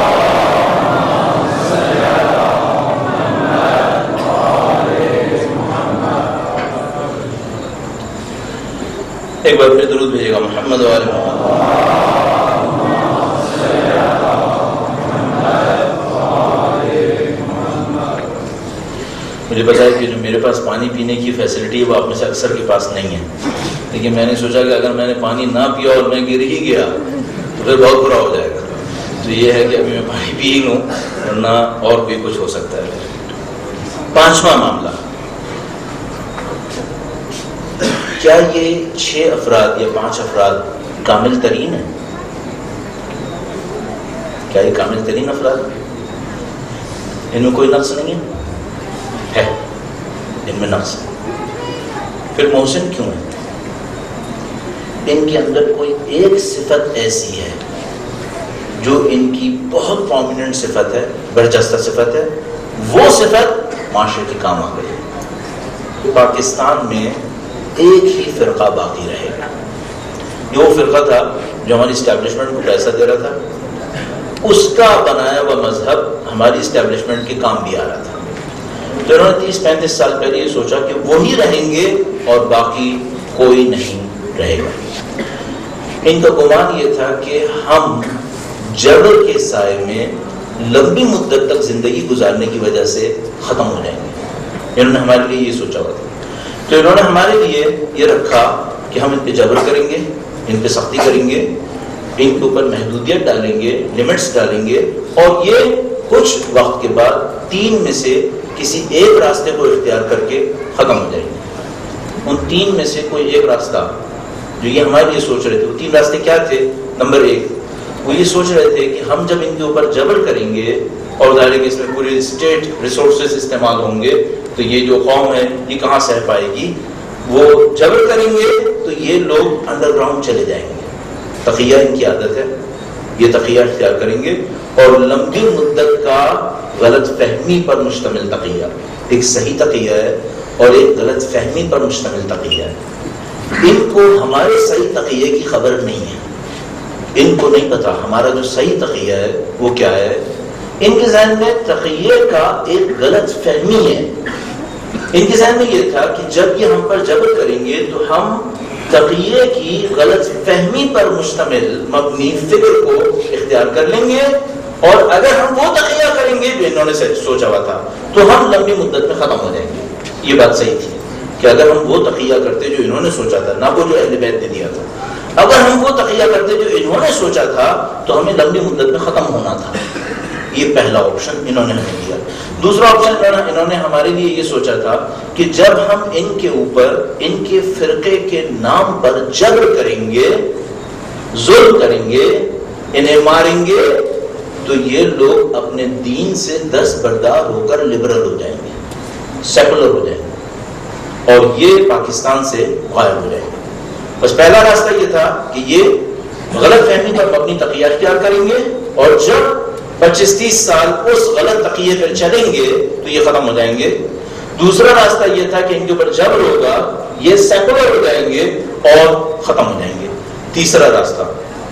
ایک بار پھر درود بھیجے گا محمد وعلی مجھے پتا ہے کہ جو میرے پاس پانی پینے کی فیسلٹی ہے وہ آپ میں سے اکثر کے پاس نہیں ہے، لیکن میں نے سوچا کہ اگر میں نے پانی نہ پیا اور میں گر ہی گیا تو پھر بہت برا ہو جائے گا. تو یہ ہے کہ ابھی میں پانی پی لوں ورنہ اور بھی کچھ ہو سکتا ہے. 5واں معاملہ، کیا یہ 6 افراد یا 5 افراد کامل ترین ہیں؟ کیا یہ کامل ترین افراد ہیں؟ ان میں کوئی نقص نہیں ہے؟ ان میں نقص ہے. پھر محسن کیوں ہے؟ ان کے اندر کوئی ایک صفت ایسی ہے جو ان کی بہت پرومیننٹ صفت ہے، برجستہ صفت ہے، وہ صفت معاشرے کے کام آ گئی. پاکستان میں ایک ہی فرقہ باقی رہے گا. یہ وہ فرقہ تھا جو ہماری اسٹیبلشمنٹ کو پیسہ دے رہا تھا، اس کا بنایا ہوا مذہب ہماری اسٹیبلشمنٹ کے کام بھی آ رہا تھا. تو انہوں نے 30-35 سال پہلے یہ سوچا کہ وہی رہیں گے اور باقی کوئی نہیں رہے گا. ان کا گمان یہ تھا کہ ہم جبر کے سائے میں لمبی مدت تک زندگی گزارنے کی وجہ سے ختم ہو جائیں گے. انہوں نے ہمارے لیے یہ سوچا ہوا تھا. تو انہوں نے ہمارے لیے یہ رکھا کہ ہم ان پہ جبر کریں گے، ان پہ سختی کریں گے، ان کے اوپر محدودیت ڈالیں گے، لمٹس ڈالیں گے، اور یہ کچھ وقت کے بعد 3 میں سے کسی ایک راستے کو اختیار کر کے ختم ہو جائیں گے. ان 3 میں سے کوئی ایک راستہ جو یہ ہمارے لیے سوچ رہے تھے، وہ 3 راستے کیا تھے؟ نمبر 1، وہ یہ سوچ رہے تھے کہ ہم جب ان کے اوپر جبر کریں گے اور ظاہر ہے کہ اس میں پوری اسٹیٹ ریسورسز استعمال ہوں گے تو یہ جو قوم ہے یہ کہاں سہ پائے گی. وہ جبر کریں گے تو یہ لوگ انڈر گراؤنڈ چلے جائیں گے. تقیہ ان کی عادت ہے، یہ تقیہ اختیار کریں گے، اور لمبی مدت کا غلط فہمی پر مشتمل تقیہ، ایک صحیح تقیہ ہے اور ایک غلط فہمی پر مشتمل تقیہ ہے. ان کو ہمارے صحیح تقیہ کی خبر نہیں ہے، ان کو نہیں پتا ہمارا جو صحیح تقیہ ہے وہ کیا ہے. ان کے ذہن میں تقیہ کا ایک غلط فہمی ہے. ان کے ذہن میں یہ تھا کہ جب یہ ہم پر جبر کریں گے تو ہم تقیہ کی غلط فہمی پر مشتمل مبنی فکر کو اختیار کر لیں گے، اور اگر ہم وہ تقیہ کریں گے جو انہوں نے سوچا ہوا تھا تو ہم لمبی مدت میں ختم ہو جائیں گے. یہ بات صحیح تھی کہ اگر ہم وہ تقیہ کرتے جو انہوں نے سوچا تھا، نہ وہ جو اہل بیت نے دیا تھا، اگر ہم وہ تقیہ کرتے جو انہوں نے سوچا تھا تو ہمیں لمبی مدت میں ختم ہونا تھا. یہ پہلا آپشن انہوں نے ہمیں دیا. دوسرا آپشن انہوں نے ہمارے لیے یہ سوچا تھا کہ جب ہم ان کے اوپر ان کے فرقے کے نام پر جبر کریں گے، ظلم کریں گے، انہیں ماریں گے، تو یہ لوگ اپنے دین سے دستبردار ہو کر لبرل ہو جائیں گے، سیکولر ہو جائیں گے، اور یہ پاکستان سے غائب ہو جائیں گے. بس پہلا راستہ یہ تھا کہ یہ غلط فہمی پر مبنی تقیہ اختیار کریں گے، اور جب 25-30 سال اس غلط تقیے پر چلیں گے تو یہ ختم ہو جائیں گے. دوسرا راستہ یہ تھا کہ ان کے اوپر جبر ہوگا، یہ سیکولر ہو جائیں گے اور ختم ہو جائیں گے. تیسرا راستہ،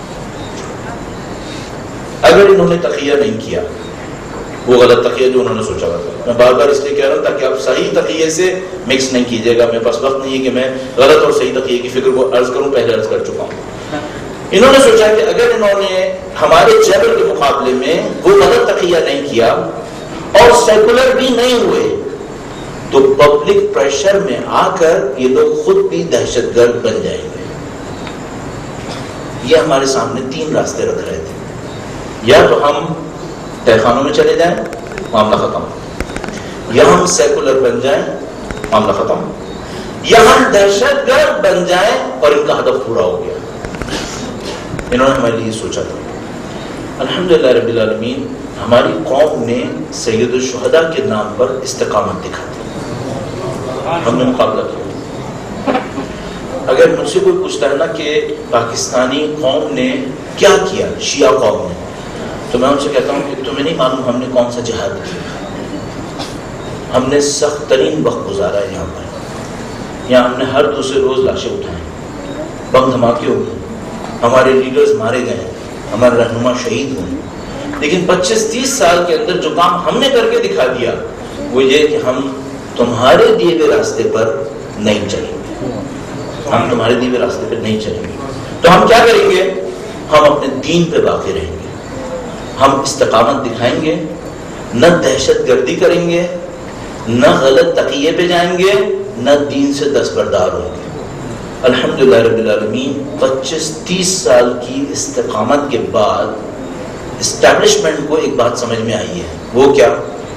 اگر انہوں نے تقیہ نہیں کیا، وہ غلط تقیہ جو انہوں نے سوچا ہوا تھا، میں بار بار اس لیے کہہ رہا ہوں تاکہ آپ صحیح تقیے سے مکس نہیں کیجیے گا. میرے پاس وقت نہیں ہے کہ میں غلط اور صحیح تقیے کی فکر کو عرض کروں، پہلے عرض کر چکا ہوں. انہوں نے سوچا کہ اگر انہوں نے ہمارے جبر کے مقابلے میں وہ غلط تقیہ نہیں کیا اور سیکولر بھی نہیں ہوئے تو پبلک پریشر میں آ کر یہ لوگ خود بھی دہشت گرد بن جائیں گے. یہ ہمارے سامنے 3 راستے رکھ رہے تھے. یا تو ہم تہخانوں میں چلے جائیں، معاملہ ختم. یا ہم سیکولر بن جائیں، معاملہ ختم. یا ہم دہشت گرد بن جائیں اور ان کا ہدف پورا ہو گیا. انہوں نے ہمارے لیے سوچا تھا. الحمدللہ رب العالمین، ہماری قوم نے سید الشہداء کے نام پر استقامت دکھا دی. ہم نے مقابلہ کیا. اگر مجھ سے کوئی پوچھتا ہے نا کہ پاکستانی قوم نے کیا کیا، شیعہ قوم نے، تو میں ان سے کہتا ہوں کہ تمہیں نہیں معلوم ہم نے کون سا جہاد کیا. ہم نے سخت ترین وقت گزارا ہے یہاں پر. یہاں ہم نے ہر دوسرے روز لاشیں اٹھائیں، بم دھماکے ہوئے، ہمارے لیڈرز مارے گئے، ہمارے رہنما شہید ہوئے. لیکن 25-30 سال کے اندر جو کام ہم نے کر کے دکھا دیا وہ یہ کہ ہم تمہارے دیے ہوئے راستے پر نہیں چلیں گے. ہم تمہارے دیے ہوئے راستے پر نہیں چلیں گے. تو ہم کیا کریں گے؟ ہم اپنے دین پہ باقی رہیں گے. ہم استقامت دکھائیں گے، نہ دہشت گردی کریں گے، نہ غلط تقیے پہ جائیں گے، نہ دین سے دستبردار ہوں گے. الحمدللہ رب العالمین، 25-30 سال کی استقامت کے بعد اسٹیبلشمنٹ کو ایک بات سمجھ میں آئی ہے. وہ کیا؟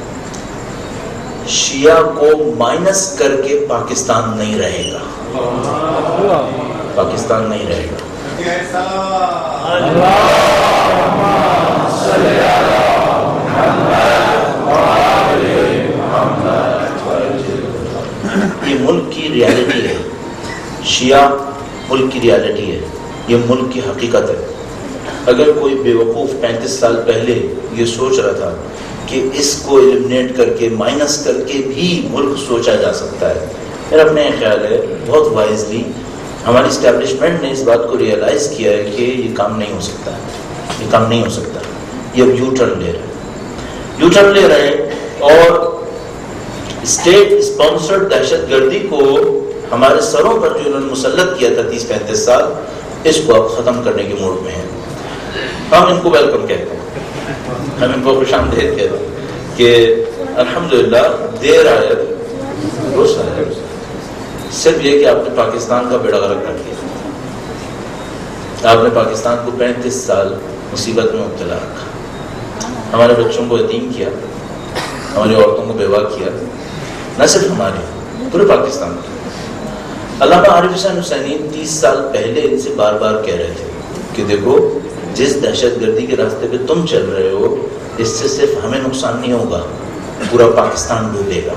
شیعہ کو مائنس کر کے پاکستان نہیں رہے گا. پاکستان نہیں رہے گا. یہ ملک کی ریالٹی ہے. شیعہ ملک کی ریالٹی ہے، یہ ملک کی حقیقت ہے. اگر کوئی بیوقوف 35 سال پہلے یہ سوچ رہا تھا کہ اس کو ایلیمنیٹ کر کے مائنس کر کے بھی ملک سوچا جا سکتا ہے، میرا اپنے خیال ہے بہت وائزلی ہماری اسٹیبلشمنٹ نے اس بات کو ریئلائز کیا ہے کہ یہ کام نہیں ہو سکتا. یہ کام نہیں ہو سکتا. یہ اب یو ٹرن لے رہے ہیں اور اسٹیٹ اسپانسرڈ دہشت گردی کو ہمارے سروں پر جو انہوں نے مسلط کیا تھا 30-35 سال، اس کو اب ختم کرنے کے موڈ میں ہیں. ہم ان کو ویلکم کہتے ہیں، ہم ان کو خوش آمدید کہتے ہیں کہ الحمدللہ دیر آئے روز آئے. صرف یہ کہ آپ نے پاکستان کا بیڑا غرق کر دیا. آپ نے پاکستان کو 35 سال مصیبت میں مبتلا رکھا. ہمارے بچوں کو یتیم کیا، ہماری عورتوں کو بیوہ کیا. نہ صرف ہمارے، پورے پاکستان کی. علامہ عارف حسین حسینی 30 سال پہلے ان سے بار بار کہہ رہے تھے کہ دیکھو، جس دہشت گردی کے راستے پہ تم چل رہے ہو، اس سے صرف ہمیں نقصان نہیں ہوگا، پورا پاکستان ڈوبے گا.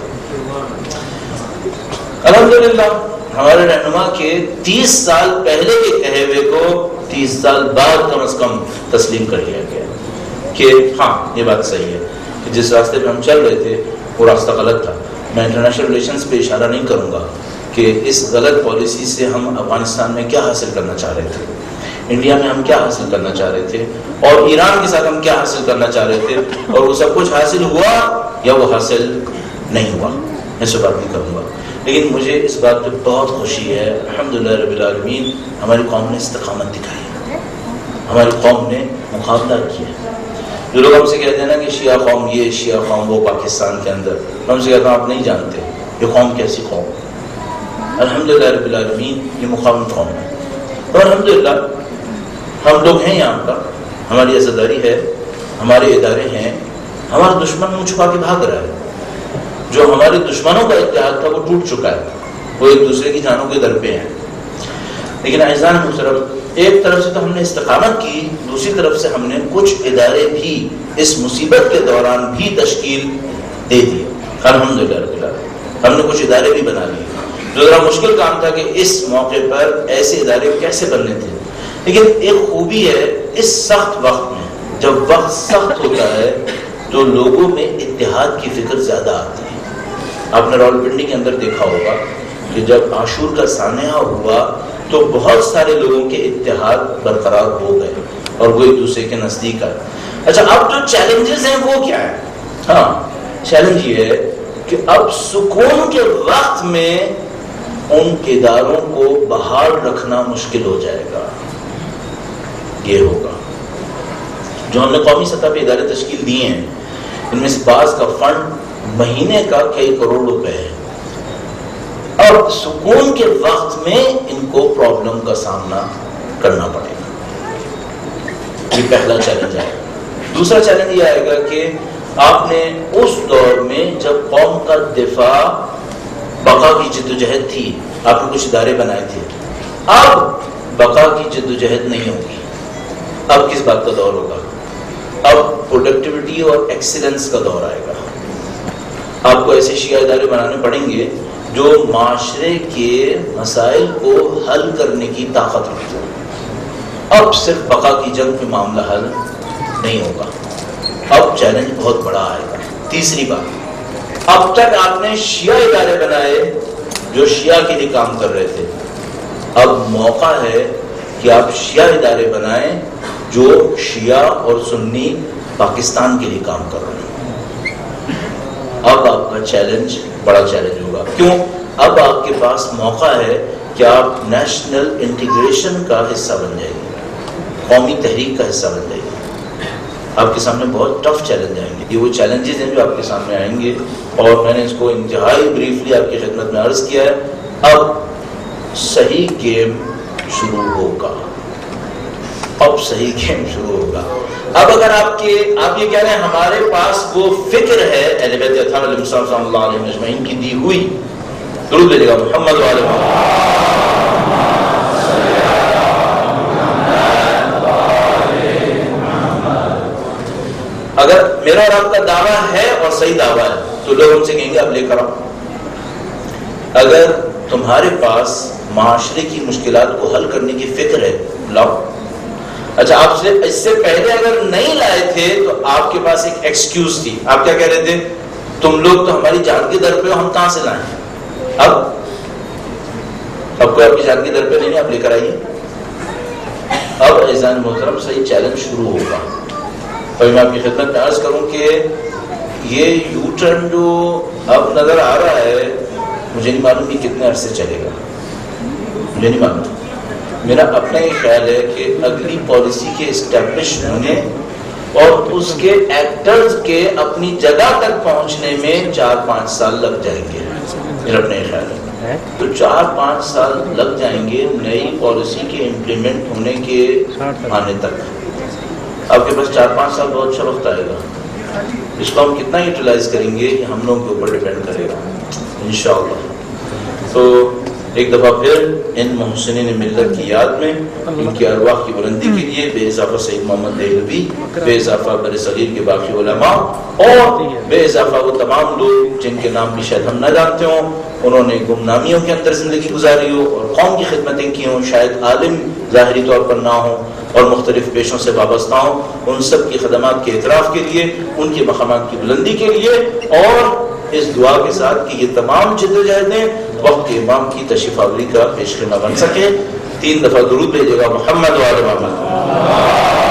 الحمدللہ ہمارے رہنما کے 30 سال پہلے کے کہے ہوئے کو 30 سال بعد کم از کم تسلیم کر لیا گیا کہ ہاں یہ بات صحیح ہے کہ جس راستے پہ ہم چل رہے تھے وہ راستہ غلط تھا. میں انٹرنیشنل ریلیشنز پہ اشارہ نہیں کروں گا کہ اس غلط پالیسی سے ہم افغانستان میں کیا حاصل کرنا چاہ رہے تھے، انڈیا میں ہم کیا حاصل کرنا چاہ رہے تھے، اور ایران کے ساتھ ہم کیا حاصل کرنا چاہ رہے تھے، اور وہ سب کچھ حاصل ہوا یا وہ حاصل نہیں ہوا. میں اس بات نہیں کروں گا. لیکن مجھے اس بات پہ بہت خوشی ہے، الحمدللہ رب العالمین، ہماری قوم نے استقامت دکھائی، ہماری قوم نے مقابلہ کیا. جو لوگ ہم سے کہتے ہیں نا کہ شیعہ قوم یہ، شیعہ قوم وہ پاکستان کے اندر، میں ہم سے کہتا ہوں آپ نہیں جانتے یہ قوم کیسی قوم. الحمدللہ رب العالمین، یہ مقاومت قوم ہے. اور الحمدللہ ہم لوگ ہیں یہاں پر، ہماری عزاداری ہے، ہمارے ادارے ہیں. ہمارا دشمن منہ چھپا کے بھاگ رہا ہے. جو ہمارے دشمنوں کا اتحاد تھا وہ ٹوٹ چکا ہے، وہ ایک دوسرے کی جانوں کے در پہ ہیں. لیکن اعزان محترم، ایک طرف سے تو ہم نے استقامت کی، دوسری طرف سے ہم نے کچھ ادارے بھی اس مصیبت کے دوران بھی تشکیل دے دی. الحمدللہ رب العالمین، ہم نے کچھ ادارے بھی بنا لیے. جو ذرا مشکل کام تھا کہ اس موقع پر ایسے ادارے کیسے بننے تھے. لیکن ایک خوبی ہے اس سخت وقت میں، جب وقت سخت ہوتا ہے تو لوگوں میں اتحاد کی فکر زیادہ آتی ہے. آپ نے راولپنڈی کے اندر دیکھا ہوگا کہ جب عاشور کا سانحہ ہوا تو بہت سارے لوگوں کے اتحاد برقرار ہو گئے اور وہ ایک دوسرے کے نزدیک آئے. اچھا، اب جو چیلنجز ہیں وہ کیا ہے؟ ہاں، چیلنج یہ ہے کہ اب سکون کے وقت میں ان اداروں کو بحال رکھنا مشکل ہو جائے گا. یہ ہوگا جو ہم نے قومی سطح پہ ادارے تشکیل دیے ہیں، ان میں سے بعض کا فنڈ مہینے کا کئی کروڑ روپے ہے. اب سکون کے وقت میں ان کو پرابلم کا سامنا کرنا پڑے گا. یہ پہلا چیلنج آئے گا۔ دوسرا چیلنج یہ آئے گا کہ آپ نے اس دور میں جب قوم کا دفاع بقا کی جدوجہد تھی، آپ نے کچھ ادارے بنائے تھے، اب بقا کی جدوجہد نہیں ہوگی، اب کس بات کا دور ہوگا؟ اب پروڈکٹیوٹی اور ایکسیلنس کا دور آئے گا۔ آپ کو ایسے شیعہ ادارے بنانے پڑیں گے جو معاشرے کے مسائل کو حل کرنے کی طاقت رکھتے ہیں۔ اب صرف بقا کی جنگ میں معاملہ حل نہیں ہوگا، اب چیلنج بہت بڑا آئے گا۔ تیسری بات، اب تک آپ نے شیعہ ادارے بنائے جو شیعہ کے لیے کام کر رہے تھے، اب موقع ہے کہ آپ شیعہ ادارے بنائیں جو شیعہ اور سنی پاکستان کے لیے کام کر رہے ہیں۔ اب آپ کا چیلنج بڑا چیلنج ہوگا۔ کیوں؟ اب آپ کے پاس موقع ہے کہ آپ نیشنل انٹیگریشن کا حصہ بن جائیں گے، قومی تحریک کا حصہ بن جائیں گے۔ آپ کے سامنے بہت ٹف چیلنج آئیں گے۔ یہ وہ چیلنجز ہیں جو آپ کے سامنے آئیں گے، اور میں نے اس کو انتہائی بریفلی آپ کی خدمت میں عرض کیا ہے۔ اب صحیح گیم شروع ہوگا، اب صحیح گیم شروع ہوگا۔ اب اگر آپ یہ کہہ رہے ہیں ہمارے پاس وہ فکر ہے اہل بیت اطہار علیہ السلام صلی اللہ علیہ اجمعین کی دی ہوئی، درود بھیجیے گا محمد و آل محمد۔ اگر میرا اور آپ کا دعویٰ ہے اور صحیح دعویٰ ہے تو لوگ ہم سے کہیں گے اب لے کر آؤ۔ اگر تمہارے پاس معاشرے کی مشکلات کو حل کرنے کی فکر ہے، لاؤ۔ اچھا، آپ سے اس سے پہلے اگر نہیں لائے تھے تو آپ کے پاس ایک ایکسکیوز تھی، آپ کیا کہہ رہے تھے؟ تم لوگ تو ہماری جان کے در پہ ہو، ہم کہاں سے لائیں؟ اب کوئی آپ کی جان کے در پہ نہیں ہے، آپ لے کر آئیے۔ اب عزیزان محترم صحیح چیلنج شروع ہوگا، اور میں آپ کی خدمت میں عرض کروں کہ یہ یو ٹرن جو اب نظر آ رہا ہے، مجھے نہیں معلوم کہ کتنے عرصے چلے گا، مجھے نہیں معلوم۔ میرا اپنا یہ خیال ہے کہ اگلی پالیسی کے اسٹیبلش ہونے اور اس کے ایکٹرز کے اپنی جگہ تک پہنچنے میں 4-5 سال لگ جائیں گے، میرا اپنا یہ خیال ہے۔ تو 4-5 سال لگ جائیں گے نئی پالیسی کے امپلیمنٹ ہونے کے آنے تک۔ آپ کے پاس 4-5 سال بہت اچھا وقت آئے گا، اس کو ہم کتنا یوٹیلائز کریں گے یہ ہم لوگوں کے اوپر ڈیپینڈ کرے گا انشاءاللہ۔ تو ایک دفعہ پھر ان محسنین ملت کی یاد میں، ان کی ارواح کی بلندی کے لیے بے اضافہ سید محمد دہلوی، بے اضافہ بر صغیر کے باقی علماء، اور بے اضافہ وہ تمام لوگ جن کے نام بھی شاید ہم نہ جانتے ہوں، انہوں نے گمنامیوں کے اندر زندگی گزاری ہو اور قوم کی خدمتیں کی ہوں، شاید عالم ظاہری طور پر نہ ہوں اور مختلف پیشوں سے وابستہ ہوں، ان سب کی خدمات کے اعتراف کے لیے، ان کے مقامات کی بلندی کے لیے، اور اس دعا کے ساتھ کہ یہ تمام جدوجہدیں وقت کے امام کی تشریف آوری کا پیش کرنا بن سکے۔ 3 دفعہ درود بھیجیے گا محمد و آل محمد۔